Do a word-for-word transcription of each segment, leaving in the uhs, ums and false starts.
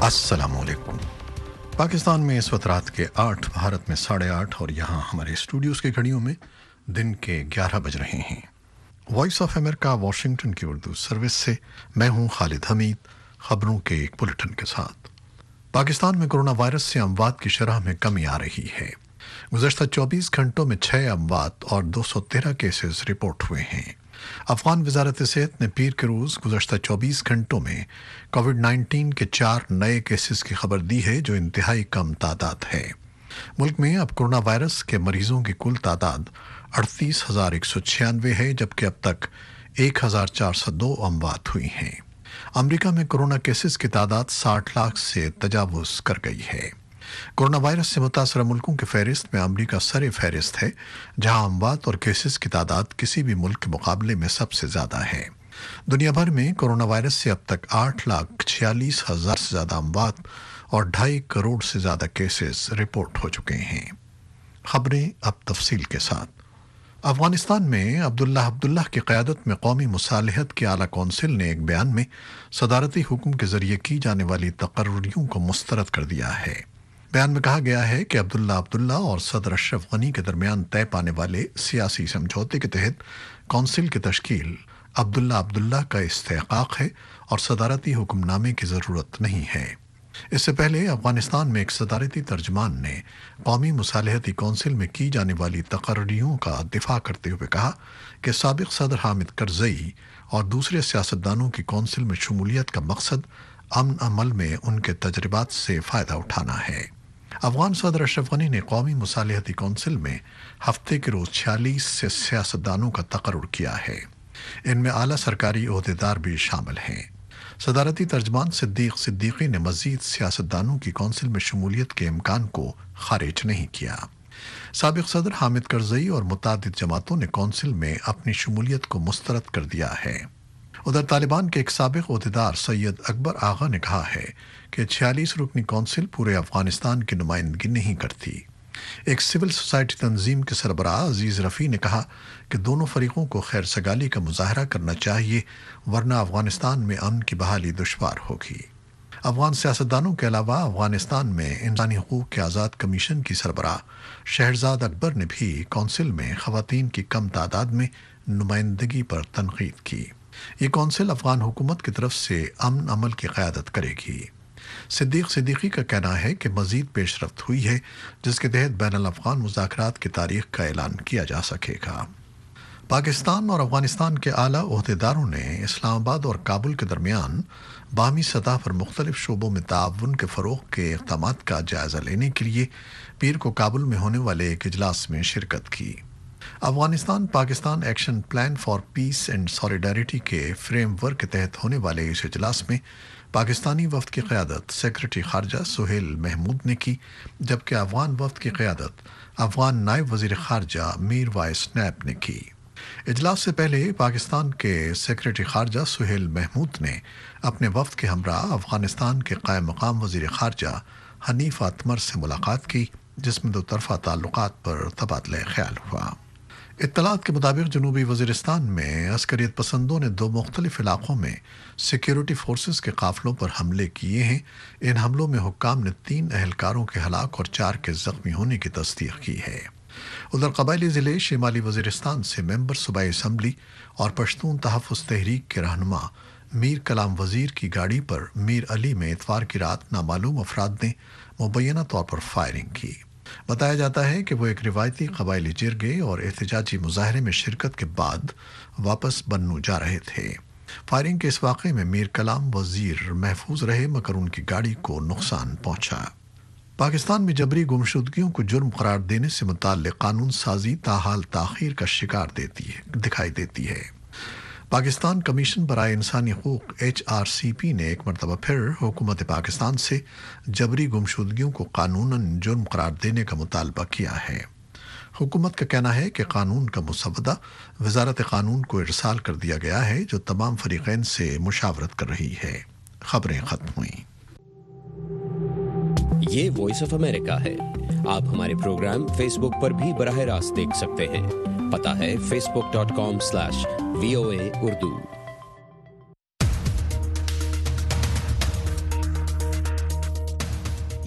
अस्सलाम वालेकुम। पाकिस्तान में इस वक्त रात के आठ, भारत में साढ़े आठ और यहाँ हमारे स्टूडियोज़ की घड़ियों में दिन के ग्यारह बज रहे हैं। वॉइस ऑफ अमेरिका वाशिंगटन की उर्दू सर्विस से मैं हूँ खालिद हमीद, ख़बरों के एक बुलेटिन के साथ। पाकिस्तान में कोरोना वायरस से अमवात की शरह में कमी आ रही है। गुज़श्ता चौबीस घंटों में छः अमवात और दो सौ तेरह केसेस रिपोर्ट हुए हैं। अफगान वजारत सेहत ने पीर के रोज़ गुज़श्ता चौबीस घंटों में कोविड नाइन्टीन के चार नए केसेस की खबर दी है, जो इंतहाई कम तादाद है। मुल्क में अब कोरोना वायरस के मरीजों की कुल तादाद अड़तीस हज़ार एक सौ छियानवे है, जबकि अब तक एक हज़ार चार सौ दो अमवात हुई हैं। अमरीका में कोरोना केसेस की तादाद साठ लाख से तजावुज़ कर गई है। कोरोना वायरस से मुतासर मुल्कों की फहरिस्त में अमरीका सरे फहरिस्त है, जहां अमवात और केसेस की तादाद किसी भी मुल्क के मुकाबले में सबसे ज़्यादा है। दुनिया भर में कोरोना वायरस से अब तक आठ लाख छियालीस हज़ार से ज़्यादा अमवात और ढाई करोड़ से ज़्यादा केसेस रिपोर्ट हो चुके हैं। खबरें अब तफसील के साथ। अफगानिस्तान में अब्दुल्ला अब्दुल्ला की क़यादत में कौमी मुसालहत की आला कौंसिल ने एक बयान में सदारती हुक्म के ज़रिए की जाने वाली तकर्रियों को मुस्तरद कर दिया है। बयान में कहा गया है कि अब्दुल्ला अब्दुल्ला और सदर अशरफ गनी के दरमियान तय पाने वाले सियासी समझौते के तहत कौंसिल की तश्कील अब्दुल्ला अब्दुल्ला का इस्तेहकाक है और सदारती हुक्मनामे की ज़रूरत नहीं है। इससे पहले अफगानिस्तान में एक सदारती तर्जमान ने कौमी मुसालहती कौंसिल में की जाने वाली तकर्रियों का दिफा करते हुए कहा कि साबिक सदर हामिद करज़ई और दूसरे सियासतदानों की कौंसिल में शमूलियत का मकसद अमन अमल में उनके तजर्बात से फ़ायदा उठाना है। अफगान सदर अशरफ गनी ने कौमी मुसालहती कौंसिल में हफ्ते के रोज़ छियालीस से सियासतदानों का तकर्रुर किया है। इनमें आला सरकारी ओहदेदार भी शामिल हैं। सदारती तर्जमान सिद्दीक सिद्दीकी ने मज़ीद सियासतदानों की कौंसिल में शमूलियत के इम्कान को खारिज नहीं किया। साबिक सदर हामिद करज़ई और मुतादिद जमातों ने कौंसिल में अपनी शमूलियत को मुस्तरद कर दिया है। उधर तालिबान के एक साबिक ओहदेदार सैयद अकबर आगा ने कहा है कि छियालीस रुकनी कौंसिल पूरे अफगानिस्तान की नुमाइंदगी नहीं करती। एक सिविल सोसाइटी तंजीम के सरबराह अजीज़ रफ़ी ने कहा कि दोनों फरीकों को खैर सगाली का मुजाहरा करना चाहिए, वरना अफगानिस्तान में अमन की बहाली दुश्वार होगी। अफगान सियासतदानों के अलावा अफगानिस्तान में इंसानी हकूक़ के आज़ाद कमीशन की सरबराह शहरज़ाद अकबर ने भी कौंसिल में ख़वातीन की कम तादाद में नुमाइंदगी पर तनक़ीद की। ये कौंसिल अफगान हुकूमत की तरफ से अमन अमल की क़यादत करेगी। सिद्दीक सिद्दीकी का कहना है कि मज़ीद पेशरफ्त हुई है, जिसके तहत बैनुल अफ़गान मुज़ाकरात की तारीख़ का ऐलान किया जा सकेगा। पाकिस्तान और अफगानिस्तान के आला ओहदेदारों ने इस्लामाबाद और काबुल के दरमियान बाहमी सतह पर मुख्तलिफ शोबों में ताउन के फ़रोग़ के इक़दामात का जायज़ा लेने के लिए पीर को काबुल में होने वाले एक इजलास में शिरकत की। Afghanistan Pakistan action plan for peace and solidarity के फ्रेमवर्क के तहत होने वाले इस इजलास में पाकिस्तानी वफ्द की क़यादत सेक्रेटरी ख़ारजा सुहेल महमूद ने की, जबकि अफ़गान वफ्द की क़यादत अफ़गान नायब वज़ीर ख़ारजा मीर वाइस नैब ने की। इजलास से पहले पाकिस्तान के सेक्रेटरी ख़ारजा सुहेल महमूद ने अपने वफ्द के हमराह अफ़गानिस्तान के क़ायम मक़ाम वज़ीर ख़ारजा हनीफ़ अतमर से मुलाकात की, जिसमें दो तरफ़ा ताल्लुक़ात पर तबादला ख़याल हुआ। इत्तलात के मुताबिक जनूबी वज़ीरिस्तान में अस्करियत पसंदों ने दो मुख्तलिफ इलाक़ों में सिक्योरिटी फोर्सेस के काफ़िलों पर हमले किए हैं। इन हमलों में हुक्काम ने तीन अहलकारों के हलाक और चार के ज़ख्मी होने की तस्दीक की है। उधर कबायली ज़िले शिमाली वज़ीरिस्तान से मेंबर सूबाई असम्बली और पश्तून तहफ़्फ़ुज़ तहरीक के रहनुमा मीर कलाम वज़ीर की गाड़ी पर मीर अली में इतवार की रात नामालूम अफराद ने मुबैना तौर पर फायरिंग की। बताया जाता है कि वो एक रिवायती कबायली जिरगे और एहतजाजी मुजाहरे में शिरकत के बाद वापस बन्नू जा रहे थे। फायरिंग के इस वाक़े में मीर कलाम वज़ीर महफूज रहे, मगर उनकी गाड़ी को नुकसान पहुंचा। पाकिस्तान में जबरी गुमशुदगियों को जुर्म करार देने से मुताल्लिक़ कानून साजी ताहाल ताख़ीर का शिकार देती है दिखाई देती है। पाकिस्तान कमीशन बराए इंसानी हकूक़ एच आर सी पी ने एक मरतबा फिर हुकूमत पाकिस्तान से जबरी गुमशुदगियों को कानूनन जुर्म करार देने का मुतालबा किया है। हुकूमत का कहना है कि कानून का मुसवदा वज़ारत कानून को इरसाल कर दिया गया है, जो तमाम फरीक़ैन से मुशावरत कर रही है। खबरें ख़त्म हुई। ये वॉइस ऑफ अमेरिका है। आप हमारे प्रोग्राम फेसबुक पर भी बराह रास्त देख सकते हैं। पता है Facebook dot com slash V O A Urdu.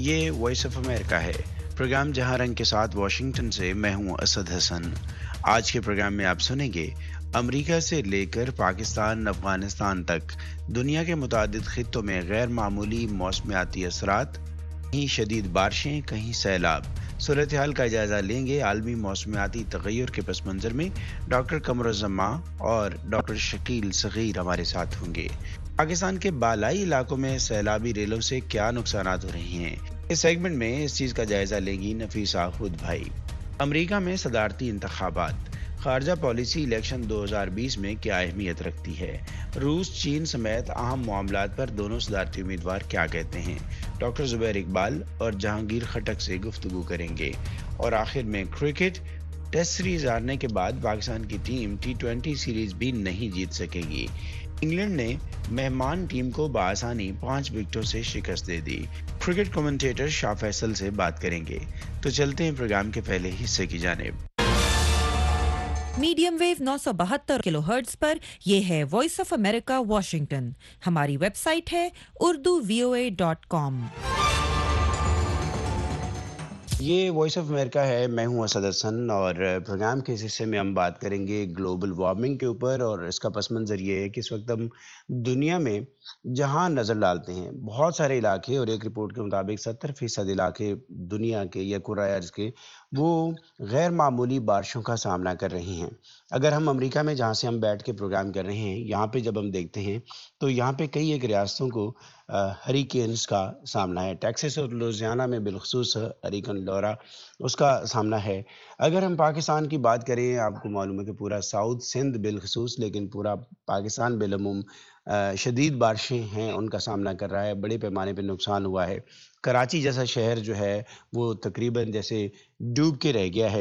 یہ وائس آف امریکہ ہے، پروگرام جہاں رنگ کے ساتھ واشنگٹن سے میں ہوں اسد حسن۔ آج کے پروگرام میں آپ سنیں گے امریکہ سے لے کر پاکستان افغانستان تک دنیا کے متعدد خطوں میں غیر معمولی موسمیاتی اثرات، کہیں شدید بارشیں کہیں سیلاب۔ صورتحال کا جائزہ لیں گے عالمی موسمیاتی تغیر کے پس منظر میں ڈاکٹر قمر الزماں اور ڈاکٹر شکیل صغیر ہمارے ساتھ ہوں گے۔ پاکستان کے بالائی علاقوں میں سیلابی ریلوں سے کیا نقصانات ہو رہے ہیں، اس سیگمنٹ میں اس چیز کا جائزہ لیں گی نفیسہ خود بھائی۔ امریکہ میں صدارتی انتخابات، خارجہ پالیسی الیکشن دو ہزار بیس میں کیا اہمیت رکھتی ہے، روس چین سمیت اہم معاملات پر دونوں صدارتی امیدوار کیا کہتے ہیں، ڈاکٹر زبیر اقبال اور جہانگیر خٹک سے گفتگو کریں گے، اور آخر میں کرکٹ، ٹیسٹ سیریز ہارنے کے بعد پاکستان کی ٹیم ٹی ٹوینٹی سیریز بھی نہیں جیت سکے گی۔ انگلینڈ نے مہمان ٹیم کو بآسانی پانچ وکٹوں سے شکست دے دی۔ کرکٹ کمنٹیٹر شاہ فیصل سے بات کریں گے۔ تو چلتے ہیں پروگرام کے پہلے حصے کی جانب۔ میڈیم ویو نو سو بہتر کلو ہرٹز پر یہ ہے وائس آف امریکہ واشنگٹن۔ ہماری ویب سائٹ ہے Urdu V O A dot کام۔ یہ وائس آف امریکہ ہے، میں ہوں اسد حسن، اور پروگرام کے اس حصے میں ہم بات کریں گے گلوبل وارمنگ کے اوپر، اور اس کا پس منظر یہ ہے کہ اس وقت ہم دنیا میں جہاں نظر ڈالتے ہیں بہت سارے علاقے، اور ایک رپورٹ کے مطابق ستر فیصد علاقے دنیا کے یا کرۂ ارض کے وہ غیر معمولی بارشوں کا سامنا کر رہے ہیں۔ اگر ہم امریکہ میں جہاں سے ہم بیٹھ کے پروگرام کر رہے ہیں یہاں پہ جب ہم دیکھتے ہیں تو یہاں پہ کئی ایک ریاستوں کو ہریکینز کا سامنا ہے، ٹیکساس اور لوزیانہ میں بالخصوص ہریکن لورا اس کا سامنا ہے۔ اگر ہم پاکستان کی بات کریں، آپ کو معلوم ہے کہ پورا ساؤتھ سندھ بالخصوص، لیکن پورا پاکستان بالعموم شدید بارشیں ہیں ان کا سامنا کر رہا ہے، بڑے پیمانے پہ نقصان ہوا ہے۔ کراچی جیسا شہر جو ہے وہ تقریباً جیسے ڈوب کے رہ گیا ہے۔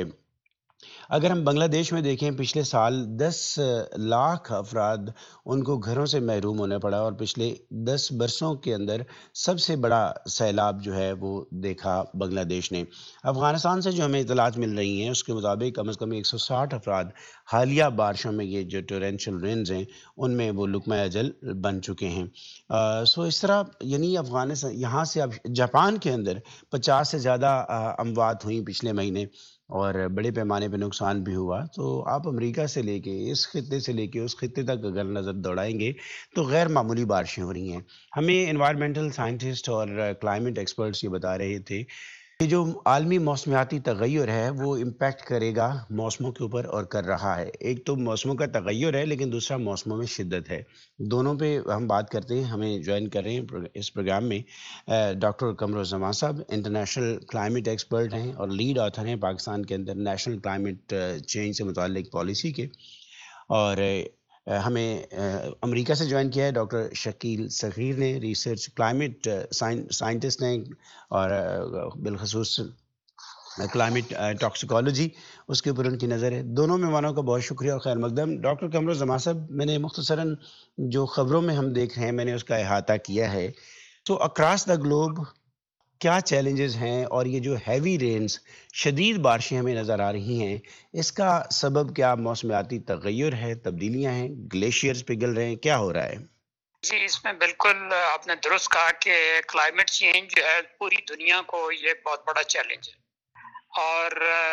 اگر ہم بنگلہ دیش میں دیکھیں، پچھلے سال دس لاکھ افراد ان کو گھروں سے محروم ہونے پڑا، اور پچھلے دس برسوں کے اندر سب سے بڑا سیلاب جو ہے وہ دیکھا بنگلہ دیش نے۔ افغانستان سے جو ہمیں اطلاعات مل رہی ہیں اس کے مطابق کم از کم ایک سو ساٹھ افراد حالیہ بارشوں میں، یہ جو ٹورینشل رینز ہیں ان میں وہ لقمہ اجل بن چکے ہیں۔ سو اس طرح یعنی افغانستان یہاں سے اب جاپان کے اندر پچاس سے زیادہ اموات ہوئیں پچھلے مہینے، اور بڑے پیمانے پہ نقصان بھی ہوا۔ تو آپ امریکہ سے لے کے اس خطے سے لے کے اس خطے تک اگر نظر دوڑائیں گے تو غیر معمولی بارشیں ہو رہی ہیں۔ ہمیں انوائرمنٹل سائنٹسٹ اور کلائمیٹ ایکسپرٹس یہ بتا رہے تھے کہ جو عالمی موسمیاتی تغیر ہے وہ امپیکٹ کرے گا موسموں کے اوپر، اور کر رہا ہے۔ ایک تو موسموں کا تغیر ہے، لیکن دوسرا موسموں میں شدت ہے۔ دونوں پہ ہم بات کرتے ہیں۔ ہمیں جوائن کر رہے ہیں اس پروگرام میں ڈاکٹر قمر الزماں صاحب، انٹرنیشنل کلائمیٹ ایکسپرٹ ہیں اور لیڈ آتھر ہیں پاکستان کے اندر نیشنل کلائمیٹ چینج سے متعلق پالیسی کے، اور ہمیں امریکہ سے جوائن کیا ہے ڈاکٹر شکیل صغیر نے، ریسرچ کلائمیٹ سائنٹسٹ ہیں، اور بالخصوص کلائمیٹ ٹاکسیکالوجی اس کے اوپر ان کی نظر ہے۔ دونوں مہمانوں کا بہت شکریہ اور خیر مقدم۔ ڈاکٹر قمر الزماں صاحب، میں نے مختصراً جو خبروں میں ہم دیکھ رہے ہیں میں نے اس کا احاطہ کیا ہے، تو اکراس دا گلوب کیا چیلنجز ہیں، اور یہ جو ہیوی رینز، شدید بارشیں ہمیں نظر آ رہی ہیں، اس کا سبب کیا موسمیاتی تغیر ہے، تبدیلیاں ہیں، گلیشیئرز پگھل رہے ہیں، کیا ہو رہا ہے؟ جی، اس میں بالکل آپ نے درست کہا کہ کلائمیٹ چینج جو ہے پوری دنیا کو یہ بہت بڑا چیلنج ہے، اور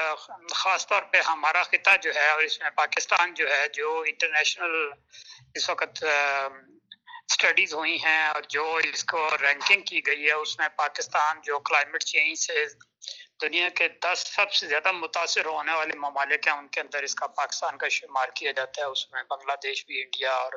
خاص طور پہ ہمارا خطہ جو ہے، اور اس میں پاکستان جو ہے، جو انٹرنیشنل اس وقت اسٹڈیز ہوئی ہیں اور جو اس کو رینکنگ کی گئی ہے، اس میں پاکستان جو کلائمیٹ چینج سے دنیا کے دس سب سے زیادہ متاثر ہونے والے ممالک ہیں ان کے اندر اس کا پاکستان کا شمار کیا جاتا ہے۔ اس میں بنگلہ دیش بھی، انڈیا اور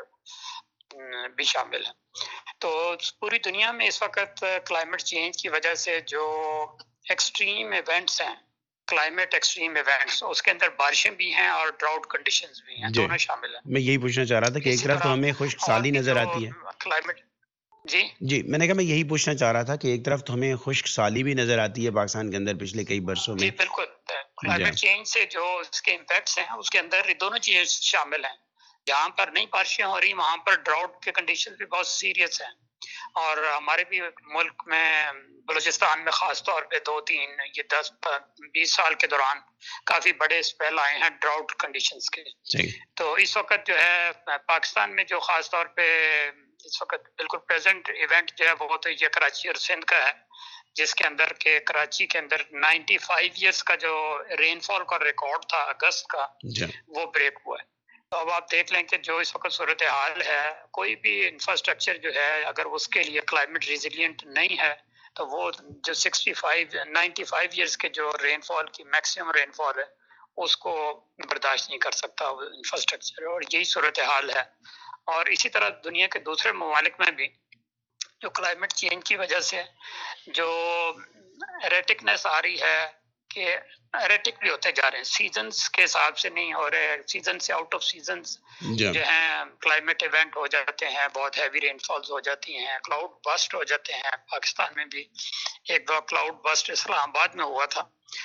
بھی شامل ہے۔ تو پوری دنیا میں اس وقت کلائمیٹ چینج کی وجہ سے جو ایکسٹریم ایونٹس ہیں، کلائمیٹ ایکسٹریم ایونٹس، اس کے اندر بارشیں بھی ہیں اور ڈراؤٹ کنڈیشنز بھی ہیں، دونوں شامل ہیں۔ میں یہی پوچھنا چاہ رہا تھا کہ ایک طرف تو ہمیں خشک سالی نظر آتی ہے، کلائمیٹ جی جی میں نے کہا میں یہی پوچھنا چاہ رہا تھا کہ ایک طرف تو ہمیں خشک سالی بھی نظر آتی ہے پاکستان کے اندر پچھلے کئی برسوں میں۔ جی بالکل، کلائمیٹ چینج سے جو اس کے امپیکٹس ہیں اس کے اندر دونوں چیزیں شامل ہیں۔ جہاں پر نئی بارشیں ہو رہی وہاں پر ڈراؤٹ کے کنڈیشن بھی بہت سیریس ہیں، اور ہمارے بھی ملک میں بلوچستان میں خاص طور پہ دو تین یہ دس بیس سال کے دوران کافی بڑے اسپیل آئے ہیں ڈراؤٹ کنڈیشنز کے۔ تو اس وقت جو ہے پاکستان میں جو خاص طور پہ اس وقت بالکل پریزنٹ ایونٹ جو ہے وہ تو یہ کراچی اور سندھ کا ہے، جس کے اندر کہ کراچی کے اندر نائنٹی فائیو ایئرس کا جو رین فال کا ریکارڈ تھا اگست کا وہ بریک ہوا ہے. تو اب آپ دیکھ لیں کہ جو اس وقت صورتحال ہے, کوئی بھی انفراسٹرکچر جو ہے اگر اس کے لیے کلائمیٹ ریزیلینٹ نہیں ہے تو وہ جو sixty five ninety five years کے جو رین فال کی میکسیمم رین فال ہے اس کو برداشت نہیں کر سکتا انفراسٹرکچر, اور یہی صورتحال ہے. اور اسی طرح دنیا کے دوسرے ممالک میں بھی جو کلائمیٹ چینج کی وجہ سے جو ایریٹکنیس آ رہی ہے کہ ایریٹک بھی ہوتے جا رہے ہیں, سیزنز کے حساب سے نہیں ہو رہے, سیزن سے آؤٹ آف سیزنز جو ہیں کلائمیٹ ایونٹ ہو جاتے ہیں, بہت ہیوی رین فالز ہو جاتی ہیں, کلاؤڈ بسٹ ہو جاتے ہیں. پاکستان میں بھی ایک دو کلاؤڈ بسٹ اسلام آباد میں ہوا تھا,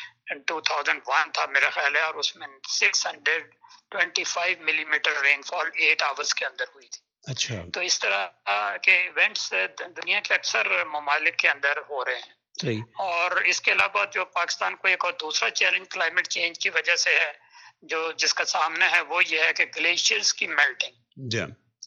ٹو تھاؤزینڈ ون تھا میرا خیال ہے, اور اس میں six hundred twenty five millimetre rainfall eight hours کے اندر ہوئی تھی. اچھا, تو اس طرح کے ایونٹس دنیا کے اکثر ممالک کے اندر ہو رہے ہیں. صحیح. اور اس کے علاوہ جو پاکستان کو ایک اور دوسرا چیلنج کلائمیٹ چینج کی وجہ سے ہے جو جس کا سامنا ہے وہ یہ ہے کہ گلیشیئرز کی میلٹنگ, جی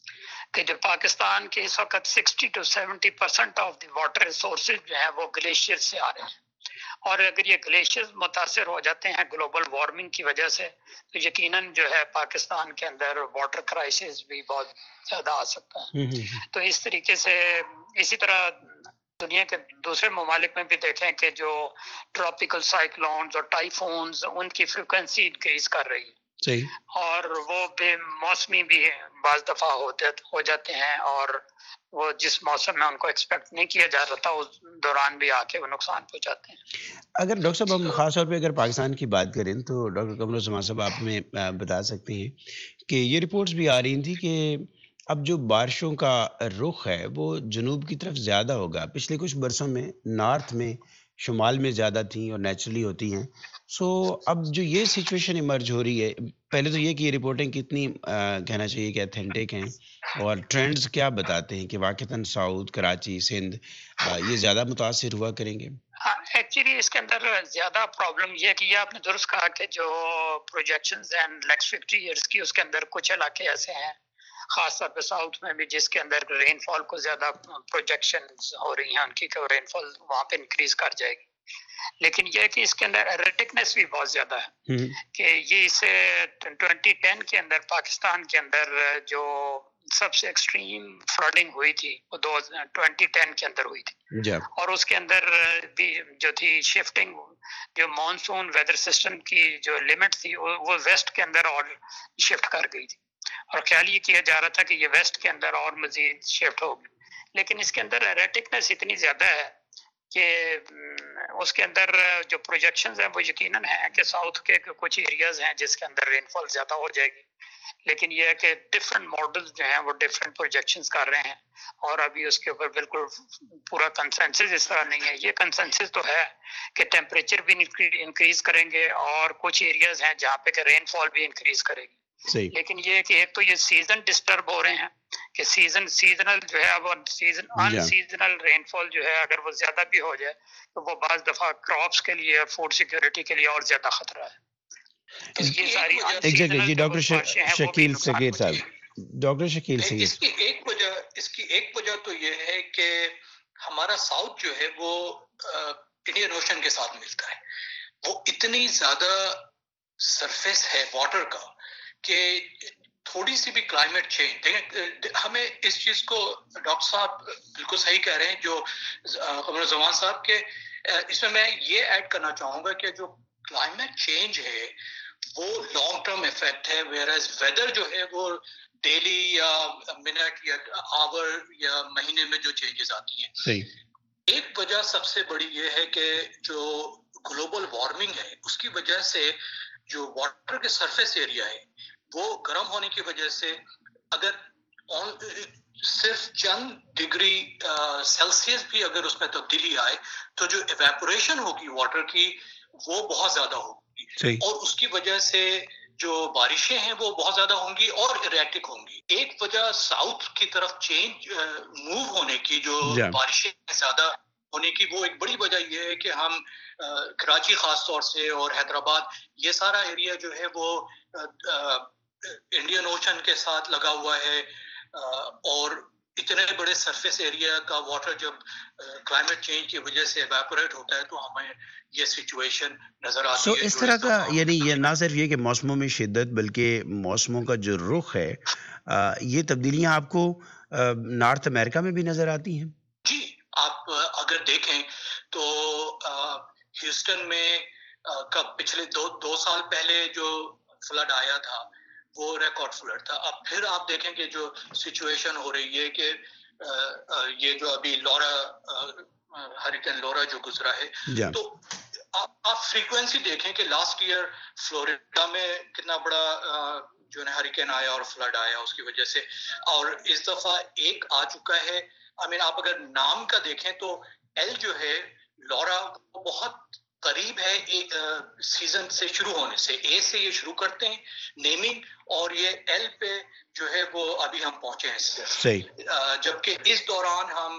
کہ جو پاکستان کے اس وقت sixty two seventy percent of the water resources جو ہیں وہ گلیشیئر سے آ رہے ہیں. اور اگر یہ گلیشیئرز متاثر ہو جاتے ہیں گلوبل وارمنگ کی وجہ سے تو یقیناً جو ہے پاکستان کے اندر واٹر کرائسس بھی بہت زیادہ آ سکتا ہے. تو اس طریقے سے اسی طرح دنیا کے دوسرے ممالک میں بھی دیکھیں کہ جو ٹراپیکل سائیکلونز اور ٹائفونز ان کی فریکوینسی انکریز کر رہی ہے. صحیح. اور وہ بے موسمی بھی بعض دفعہ ہوتے ہو جاتے ہیں, اور وہ جس موسم میں ان کو ایکسپیکٹ نہیں کیا جا رہا تھا اس دوران بھی آ کے وہ نقصان پہنچاتے ہیں. اگر ڈاکٹر صاحب ہم خاص طور پہ اگر پاکستان کی بات کریں تو ڈاکٹر قمر الزمان صاحب آپ ہمیں بتا سکتے ہیں کہ یہ رپورٹس بھی آ رہی تھیں کہ اب جو بارشوں کا رخ ہے وہ جنوب کی طرف زیادہ ہوگا. پچھلے کچھ برسوں میں نارتھ میں شمال میں زیادہ تھیں اور نیچرلی ہوتی ہیں. سو اب جو یہ سچویشن ایمرج ہو رہی ہے, پہلے تو یہ کہ یہ رپورٹنگ کتنی کہنا چاہیے کہ اتھینٹک ہیں اور ٹرینڈز کیا بتاتے ہیں کہ واقعتاً ساؤتھ کراچی سندھ یہ زیادہ متاثر ہوا کریں گے؟ ہاں, ایکچولی اس کے اندر زیادہ پرابلم یہ ہے کہ یہ آپ نے درست کہا کہ جو پروجیکشنز ہیں نیکسٹ ففٹی ایئرس کی اس کے اندر کچھ علاقے ایسے ہیں خاص طور پہ ساؤتھ میں بھی جس کے اندر رین فال کو زیادہ پروجیکشنز ہو رہی ہیں ان کی کہ رین فال وہاں پہ انکریز کر جائے گی. لیکن یہ کہ اس کے اندر ایریٹکنیس بھی بہت زیادہ ہے کہ یہ اسے ٹوینٹی ٹین کے اندر پاکستان کے اندر جو سب سے ایکسٹریم فلڈنگ ہوئی تھی وہ دو ٹوینٹی ٹین کے اندر ہوئی تھی, اور اس کے اندر بھی جو تھی شفٹنگ جو مانسون ویدر سسٹم کی جو لمٹ تھی وہ ویسٹ کے اندر اور شفٹ کر گئی تھی, اور خیال یہ کیا جا رہا تھا کہ یہ ویسٹ کے اندر اور مزید شفٹ ہوگی. لیکن اس کے اندر ایریٹکنیس اتنی زیادہ ہے کہ اس کے اندر جو پروجیکشنز ہیں وہ یقیناً ہیں کہ ساؤتھ کے کچھ ایریاز ہیں جس کے اندر رین فال زیادہ ہو جائے گی, لیکن یہ ہے کہ ڈفرینٹ ماڈلز جو ہیں وہ ڈفرینٹ پروجیکشنز کر رہے ہیں, اور ابھی اس کے اوپر بالکل پورا کنسنسس اس طرح نہیں ہے. یہ کنسنسس تو ہے کہ ٹیمپریچر بھی انکریز کریں گے اور کچھ ایریاز ہیں جہاں پہ کہ رین فال بھی انکریز کرے گی. لیکن یہ کہ ایک تو یہ سیزن ڈسٹرب ہو رہے ہیں کہ سیزن سیزنل جو ہے اب سیزن ان سیزنل رین فال جو ہے اگر وہ زیادہ بھی ہو جائے تو وہ بعض دفعہ کراپس کے لیے فوڈ سیکیورٹی کے لیے اور زیادہ خطرہ ہے. جی ڈاکٹر شکیل سگیر صاحب ڈاکٹر شکیل سگیر اس کی ایک وجہ اس کی ایک وجہ تو یہ ہے کہ ہمارا ساؤتھ جو ہے وہ انڈین اوشن کے ساتھ ملتا ہے, وہ اتنی زیادہ سرفیس ہے واٹر کا کہ تھوڑی سی بھی کلائمیٹ چینج دیکھیں ہمیں اس چیز کو ڈاکٹر صاحب بالکل صحیح کہہ رہے ہیں جو قمر الزمان صاحب کے, اس میں میں یہ ایڈ کرنا چاہوں گا کہ جو کلائمیٹ چینج ہے وہ لانگ ٹرم ایفیکٹ ہے, ویئر ایز ویدر جو ہے وہ ڈیلی یا منٹ یا آور یا مہینے میں جو چینجز آتی ہیں. صحیح. ایک وجہ سب سے بڑی یہ ہے کہ جو گلوبل وارمنگ ہے اس کی وجہ سے جو واٹر کے سرفیس ایریا ہے وہ گرم ہونے کی وجہ سے اگر صرف چند ڈگری سیلسیس بھی اگر اس میں تبدیلی آئے تو جو ایویپوریشن ہوگی واٹر کی وہ بہت زیادہ ہوگی, اور اس کی وجہ سے جو بارشیں ہیں وہ بہت زیادہ ہوں گی اور ایریٹک ہوں گی. ایک وجہ ساؤتھ کی طرف چینج موو ہونے کی جو بارشیں زیادہ ہونے کی وہ ایک بڑی وجہ یہ ہے کہ ہم کراچی خاص طور سے اور حیدرآباد یہ سارا ایریا جو ہے وہ انڈین اوشن کے ساتھ لگا ہوا ہے, اور اتنے بڑے سرفیس ایریا کا واٹر جب کلائمیٹ چینج کی وجہ سے ایواپوریٹ ہوتا ہے تو ہمیں یہ سچویشن نظر آتی سو ہے. اس طرح کا یعنی یہ نہ صرف یہ کہ موسموں میں شدت بلکہ موسموں کا جو رخ ہے یہ تبدیلیاں آپ کو نارتھ امریکہ میں بھی نظر آتی ہیں؟ جی، آپ اگر دیکھیں تو ہیوسٹن میں کب پچھلے دو دو سال پہلے جو فلڈ آیا تھا وہ ریکارڈ فلڈ تھا. اب پھر آپ دیکھیں کہ جو سچویشن ہو رہی ہے کہ یہ جو ابھی لورا ہریکین لورا جو گزرا ہے تو آپ فریکوینسی دیکھیں کہ لاسٹ ایئر فلوریڈا میں کتنا بڑا جو ہے ہریکین آیا اور فلڈ آیا اس کی وجہ سے, اور اس دفعہ ایک آ چکا ہے. آئی مین آپ اگر نام کا دیکھیں تو ایل جو ہے لورا وہ بہت قریب ہے ایک سیزن سے شروع ہونے سے. اے سے یہ شروع کرتے ہیں نیمنگ اور یہ ایل پہ جو ہے وہ ابھی ہم پہنچے ہیں صحیح, جبکہ اس دوران ہم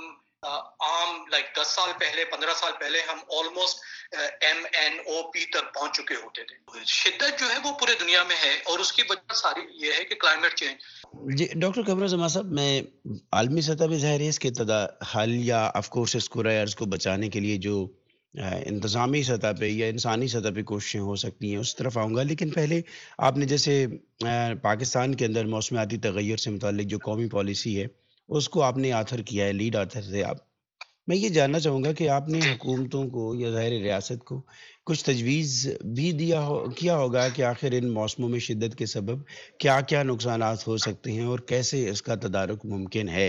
عام لائک دس سال پہلے پندرہ سال پہلے ہم almost M N O P تک پہنچ چکے ہوتے تھے. شدت جو ہے وہ پورے دنیا میں ہے اور اس کی وجہ ساری یہ ہے کہ کلائمیٹ چینج. جی ڈاکٹر قمر زمان صاحب, میں عالمی سطح پہ ظاہر ہے اس کے حل یا آف کورس اس قرآن ارض کو بچانے کے لیے جو انتظامی سطح پہ یا انسانی سطح پہ کوششیں ہو سکتی ہیں اس طرف آؤں گا, لیکن پہلے آپ نے جیسے پاکستان کے اندر موسمیاتی تغیر سے متعلق جو قومی پالیسی ہے اس کو آپ نے آتھر کیا ہے, لیڈ آتھر سے آپ. میں یہ جاننا چاہوں گا کہ آپ نے حکومتوں کو یا ظاہر ریاست کو کچھ تجویز بھی دیا ہو کیا ہوگا کہ آخر ان موسموں میں شدت کے سبب کیا کیا نقصانات ہو سکتے ہیں اور کیسے اس کا تدارک ممکن ہے.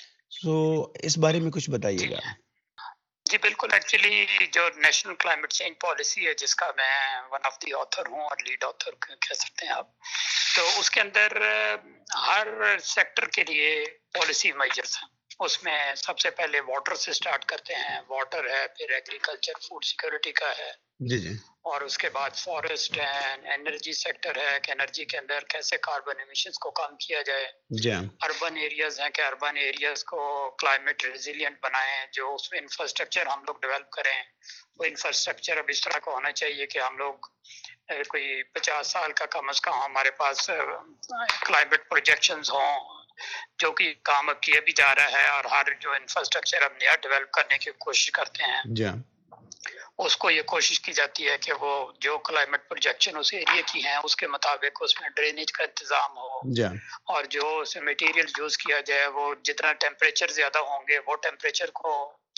سو اس بارے میں کچھ بتائیے گا. جی بالکل, ایکچولی جو نیشنل کلائمیٹ چینج پالیسی ہے جس کا میں ون آف دی آتھر ہوں اور لیڈ آتھر کہہ سکتے ہیں آپ, تو اس کے اندر ہر سیکٹر کے لیے پالیسی میجرز ہیں. اس میں سب سے پہلے واٹر سے سٹارٹ کرتے ہیں, واٹر ہے, پھر ایگریکلچر فوڈ سیکورٹی کا ہے جی جی اور اس کے بعد فارسٹ ہے, انرجی سیکٹر ہے کہ انرجی کے اندر کیسے کاربن ایمیشنز کو کم کیا جائے. جی اربن ایریاز ہیں کہ اربن ایریاز کو کلائمیٹ ریزیلینٹ بنائیں, جو اس میں انفراسٹرکچر ہم لوگ ڈیولپ کریں. وہ انفراسٹرکچر اب اس طرح کا ہونا چاہیے کہ ہم لوگ کوئی پچاس سال کا کم از کم ہمارے پاس کلائمیٹ پروجیکشنز ہوں جو کہ کام اب کیا بھی جا رہا ہے, اور ہر جو انفراسٹرکچر اب نیا ڈیولپ کرنے کی کوشش کرتے ہیں جی اس کو یہ کوشش کی جاتی ہے کہ وہ جو کلائمیٹ پروجیکشن اس ایریا کی ہیں اس کے مطابق اس میں ڈرینیج کا انتظام ہو جی اور جو اس میں مٹیریل یوز کیا جائے وہ جتنا ٹیمپریچر زیادہ ہوں گے وہ ٹیمپریچر کو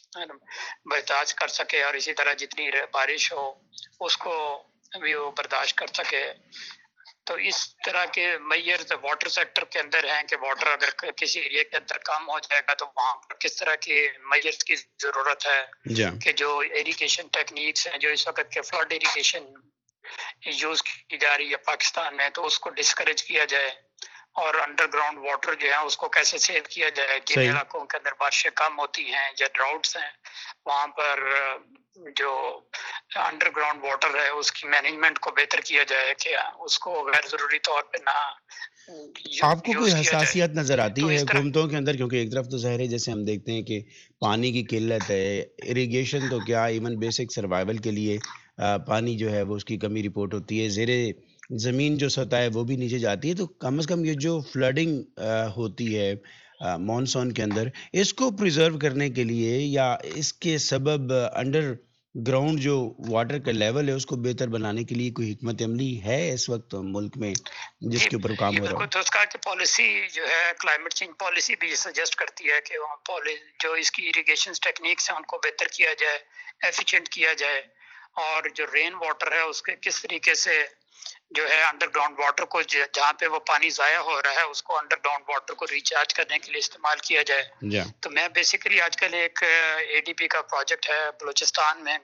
برداشت کر سکے, اور اسی طرح جتنی بارش ہو اس کو بھی وہ برداشت کر سکے. تو اس طرح کے میئرز واٹر سیکٹر کے اندر ہیں کہ واٹر اگر کسی ایریا کے اندر کم ہو جائے گا تو وہاں پر کس طرح کے میئرز کی ضرورت ہے جی کہ جو ایریگیشن ٹیکنیکس ہیں جو اس وقت کے فلڈ ایریگیشن یوز کی جا رہی ہے پاکستان میں تو اس کو ڈسکریج کیا جائے, اور انڈر گراؤنڈ واٹر جو ہے اس کو کیسے سیو کیا جائے. جن علاقوں کے اندر بارشیں کم ہوتی ہیں یا ڈراؤٹس ہیں وہاں پر جو انڈر گراؤنڈ واٹر ہے اس کی مینجمنٹ کو بہتر کیا جائے کہ اس کو غیر ضروری طور پہ نہ. آپ کو کوئی حساسیت نظر آتی ہے حکومتوں کے اندر, کیونکہ ایک طرف تو ظاہر ہے جیسے ہم دیکھتے ہیں کہ پانی کی قلت ہے, اریگیشن تو کیا ایون بیسک سروائیول کے لیے پانی جو ہے وہ اس کی کمی رپورٹ ہوتی ہے, زیر زمین جو سطح ہے وہ بھی نیچے جاتی ہے. تو کم از کم یہ جو فلڈنگ ہوتی ہے مانسون کے اندر اس کو پریزرو کرنے کے لیے یا اس کے سبب انڈر گراؤنڈ جو واٹر کا لیول ہے اس کو بہتر بنانے کے لیے کوئی حکمت عملی ہے اس وقت ملک میں جس کے اوپر کام ہو رہا ہے؟ تو اس کا کہ پالیسی جو ہے کلائمیٹ چینج پالیسی بھی سجیسٹ کرتی ہے کہ جو اس کی اریگیشن ٹیکنیکس ہیں ان کو بہتر کیا جائے, ایفیشینٹ کیا جائے, اور جو رین واٹر ہے اس کے کس طریقے سے جو ہے انڈر گراؤنڈ واٹر کو جہاں پہ وہ پانی ضائع ہو رہا ہے اس کو انڈر گراؤنڈ واٹر کو ریچارج کرنے کے لیے استعمال کیا جائے. yeah. تو میں بیسیکلی آج کل ایک اے ڈی پی کا پروجیکٹ ہے بلوچستان میں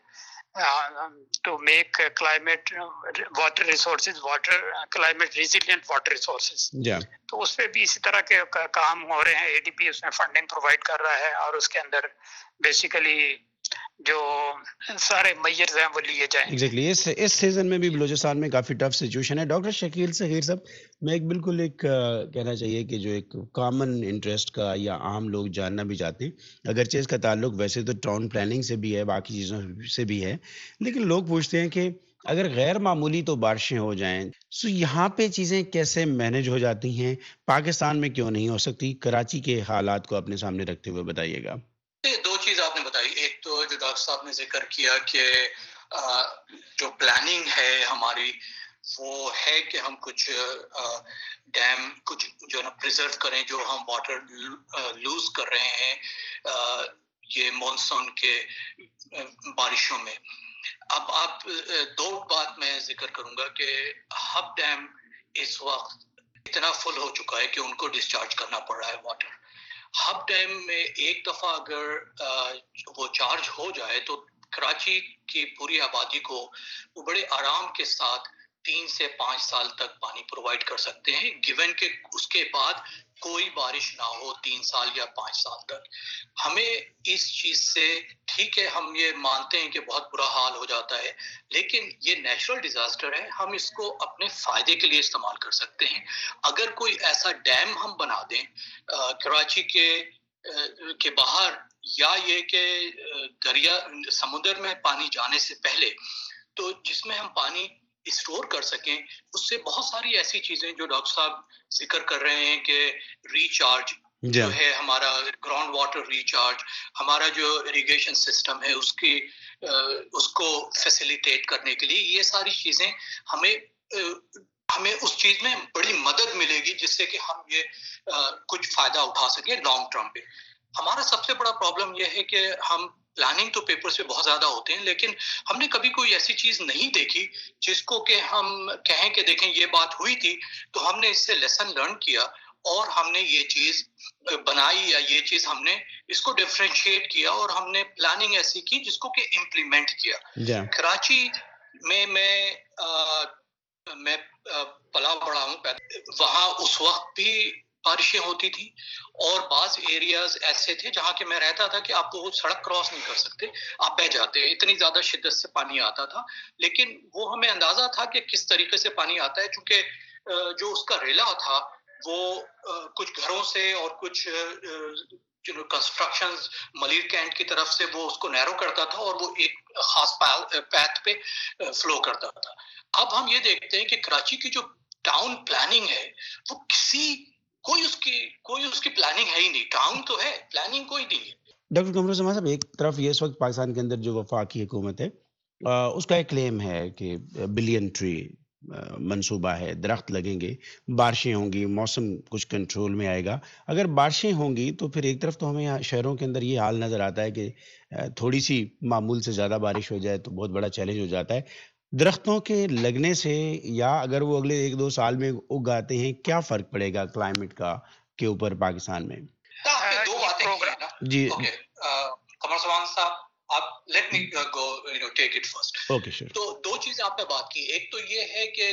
to make climate water resources water climate resilient water resources. تو اس پہ بھی اسی طرح کے کام ہو رہے ہیں. اے ڈی پی اس میں فنڈنگ پرووائڈ کر رہا ہے اور اس کے اندر بیسیکلی جو سارے میئرز ہیں وہ لیے جائیں. ایگزیکٹلی اس اس سیزن میں بھی بلوچستان میں کافی ٹف سچویشن ہے. ڈاکٹر شکیل صغیر صاحب, میں ایک بالکل ایک کہنا چاہیے کہ جو ایک کامن انٹرسٹ کا یا عام لوگ جاننا بھی چاہتے ہیں, اگرچہ اس کا تعلق ویسے تو ٹاؤن پلاننگ سے بھی ہے باقی چیزوں سے بھی ہے, لیکن لوگ پوچھتے ہیں کہ اگر غیر معمولی تو بارشیں ہو جائیں سو یہاں پہ چیزیں کیسے مینج ہو جاتی ہیں؟ پاکستان میں کیوں نہیں ہو سکتی؟ کراچی کے حالات کو اپنے سامنے رکھتے ہوئے بتائیے گا۔ یہ دو چیز آپ نے بتائی، ایک تو جو ڈاکٹر صاحب نے ذکر کیا کہ آ، جو پلاننگ ہے ہماری وہ ہے کہ ہم کچھ ڈیم کچھ جو ہے نا پریزرو کریں، جو ہم واٹر لوز کر رہے ہیں آ، یہ مانسون کے آ، بارشوں میں۔ اب آپ آ، دو بات میں ذکر کروں گا کہ ہب ڈیم اس وقت اتنا فل ہو چکا ہے کہ ان کو ڈسچارج کرنا پڑ رہا ہے واٹر۔ ہب ڈیم میں ایک دفعہ اگر آ، وہ چارج ہو جائے تو کراچی کی پوری آبادی کو وہ بڑے آرام کے ساتھ تین سے پانچ سال تک پانی پرووائڈ کر سکتے ہیں، گیون کہ اس کے بعد کوئی بارش نہ ہو تین سال یا پانچ سال تک۔ ہمیں اس چیز سے ٹھیک ہے، ہم یہ مانتے ہیں کہ بہت برا حال ہو جاتا ہے، لیکن یہ نیچرل ڈیزاسٹر ہے، ہم اس کو اپنے فائدے کے لیے استعمال کر سکتے ہیں۔ اگر کوئی ایسا ڈیم ہم بنا دیں آ، کراچی کے آ، کے باہر، یا یہ کہ آ، دریا سمندر میں پانی جانے سے پہلے، تو جس میں ہم پانی اسٹور کر سکیں، اس سے بہت ساری ایسی چیزیں جو ڈاکٹر صاحب ذکر کر رہے ہیں کہ ریچارج جی جو ہے ہمارا گراؤنڈ واٹر ریچارج، ہمارا جو اریگیشن سسٹم ہے اس کی آ، اس کو فیسیلیٹیٹ کرنے کے لیے، یہ ساری چیزیں ہمیں آ، ہمیں اس چیز میں بڑی مدد ملے گی، جس سے کہ ہم یہ آ، کچھ فائدہ اٹھا سکیں لانگ ٹرم پہ۔ ہمارا سب سے بڑا پرابلم یہ ہے کہ ہم پلاننگ تو پیپر سے بہت زیادہ ہوتے ہیں، لیکن ہم نے کبھی کوئی ایسی چیز نہیں دیکھی جس کو کہ ہم کہیں کہ دیکھیں یہ بات ہوئی تھی تو ہم نے اس سے لیسن لرن کیا اور ہم نے یہ چیز بنائی، یا یہ چیز ہم نے اس کو ڈفرینشیٹ کیا اور ہم نے پلاننگ ایسی کی جس کو کہ امپلیمنٹ کیا۔ جی کراچی میں میں آ، میں آ، پلا بڑا ہوں، وہاں اس وقت بھی بارشیں ہوتی تھی، اور بعض ایریاز ایسے تھے جہاں کہ میں رہتا تھا کہ آپ وہ سڑک کراس نہیں کر سکتے، آپ بہ جاتے، اتنی زیادہ شدت سے پانی آتا تھا۔ لیکن وہ ہمیں اندازہ تھا کہ کس طریقے سے پانی آتا ہے، چونکہ جو اس کا ریلا تھا وہ کچھ گھروں سے اور کچھ جو کنسٹرکشن ملیر کینٹ کی طرف سے وہ اس کو نیرو کرتا تھا، اور وہ ایک خاص پیتھ پہ فلو کرتا تھا۔ اب ہم یہ دیکھتے ہیں کہ کراچی کی جو ٹاؤن پلاننگ ہے وہ کسی کوئی اس کی کوئی اس کی پلاننگ ہے ہی نہیں۔ ٹاؤن تو ہے، پلاننگ کوئی نہیں ہے۔ ڈاکٹر قمر الزمان صاحب، ایک طرف یہ اس وقت پاکستان کے اندر جو وفاقی حکومت ہے آ، اس کا ایک کلیم ہے کہ بلین ٹری منصوبہ ہے، درخت لگیں گے، بارشیں ہوں گی، موسم کچھ کنٹرول میں آئے گا۔ اگر بارشیں ہوں گی تو پھر ایک طرف تو ہمیں یہاں شہروں کے اندر یہ حال نظر آتا ہے کہ آ، تھوڑی سی معمول سے زیادہ بارش ہو جائے تو بہت بڑا چیلنج ہو جاتا ہے۔ درختوں کے لگنے سے، یا اگر وہ اگلے ایک دو سال میں اگاتے ہیں، کیا فرق پڑے گا کلائمیٹ کا کے اوپر پاکستان میں؟ آپ نے دو باتیں کی ہیں نا۔ جی اوکے، قمر سمان صاحب، آپ let me go you know take it first. Okay sure. تو دو چیزیں آپ نے بات کی، ایک تو یہ ہے کہ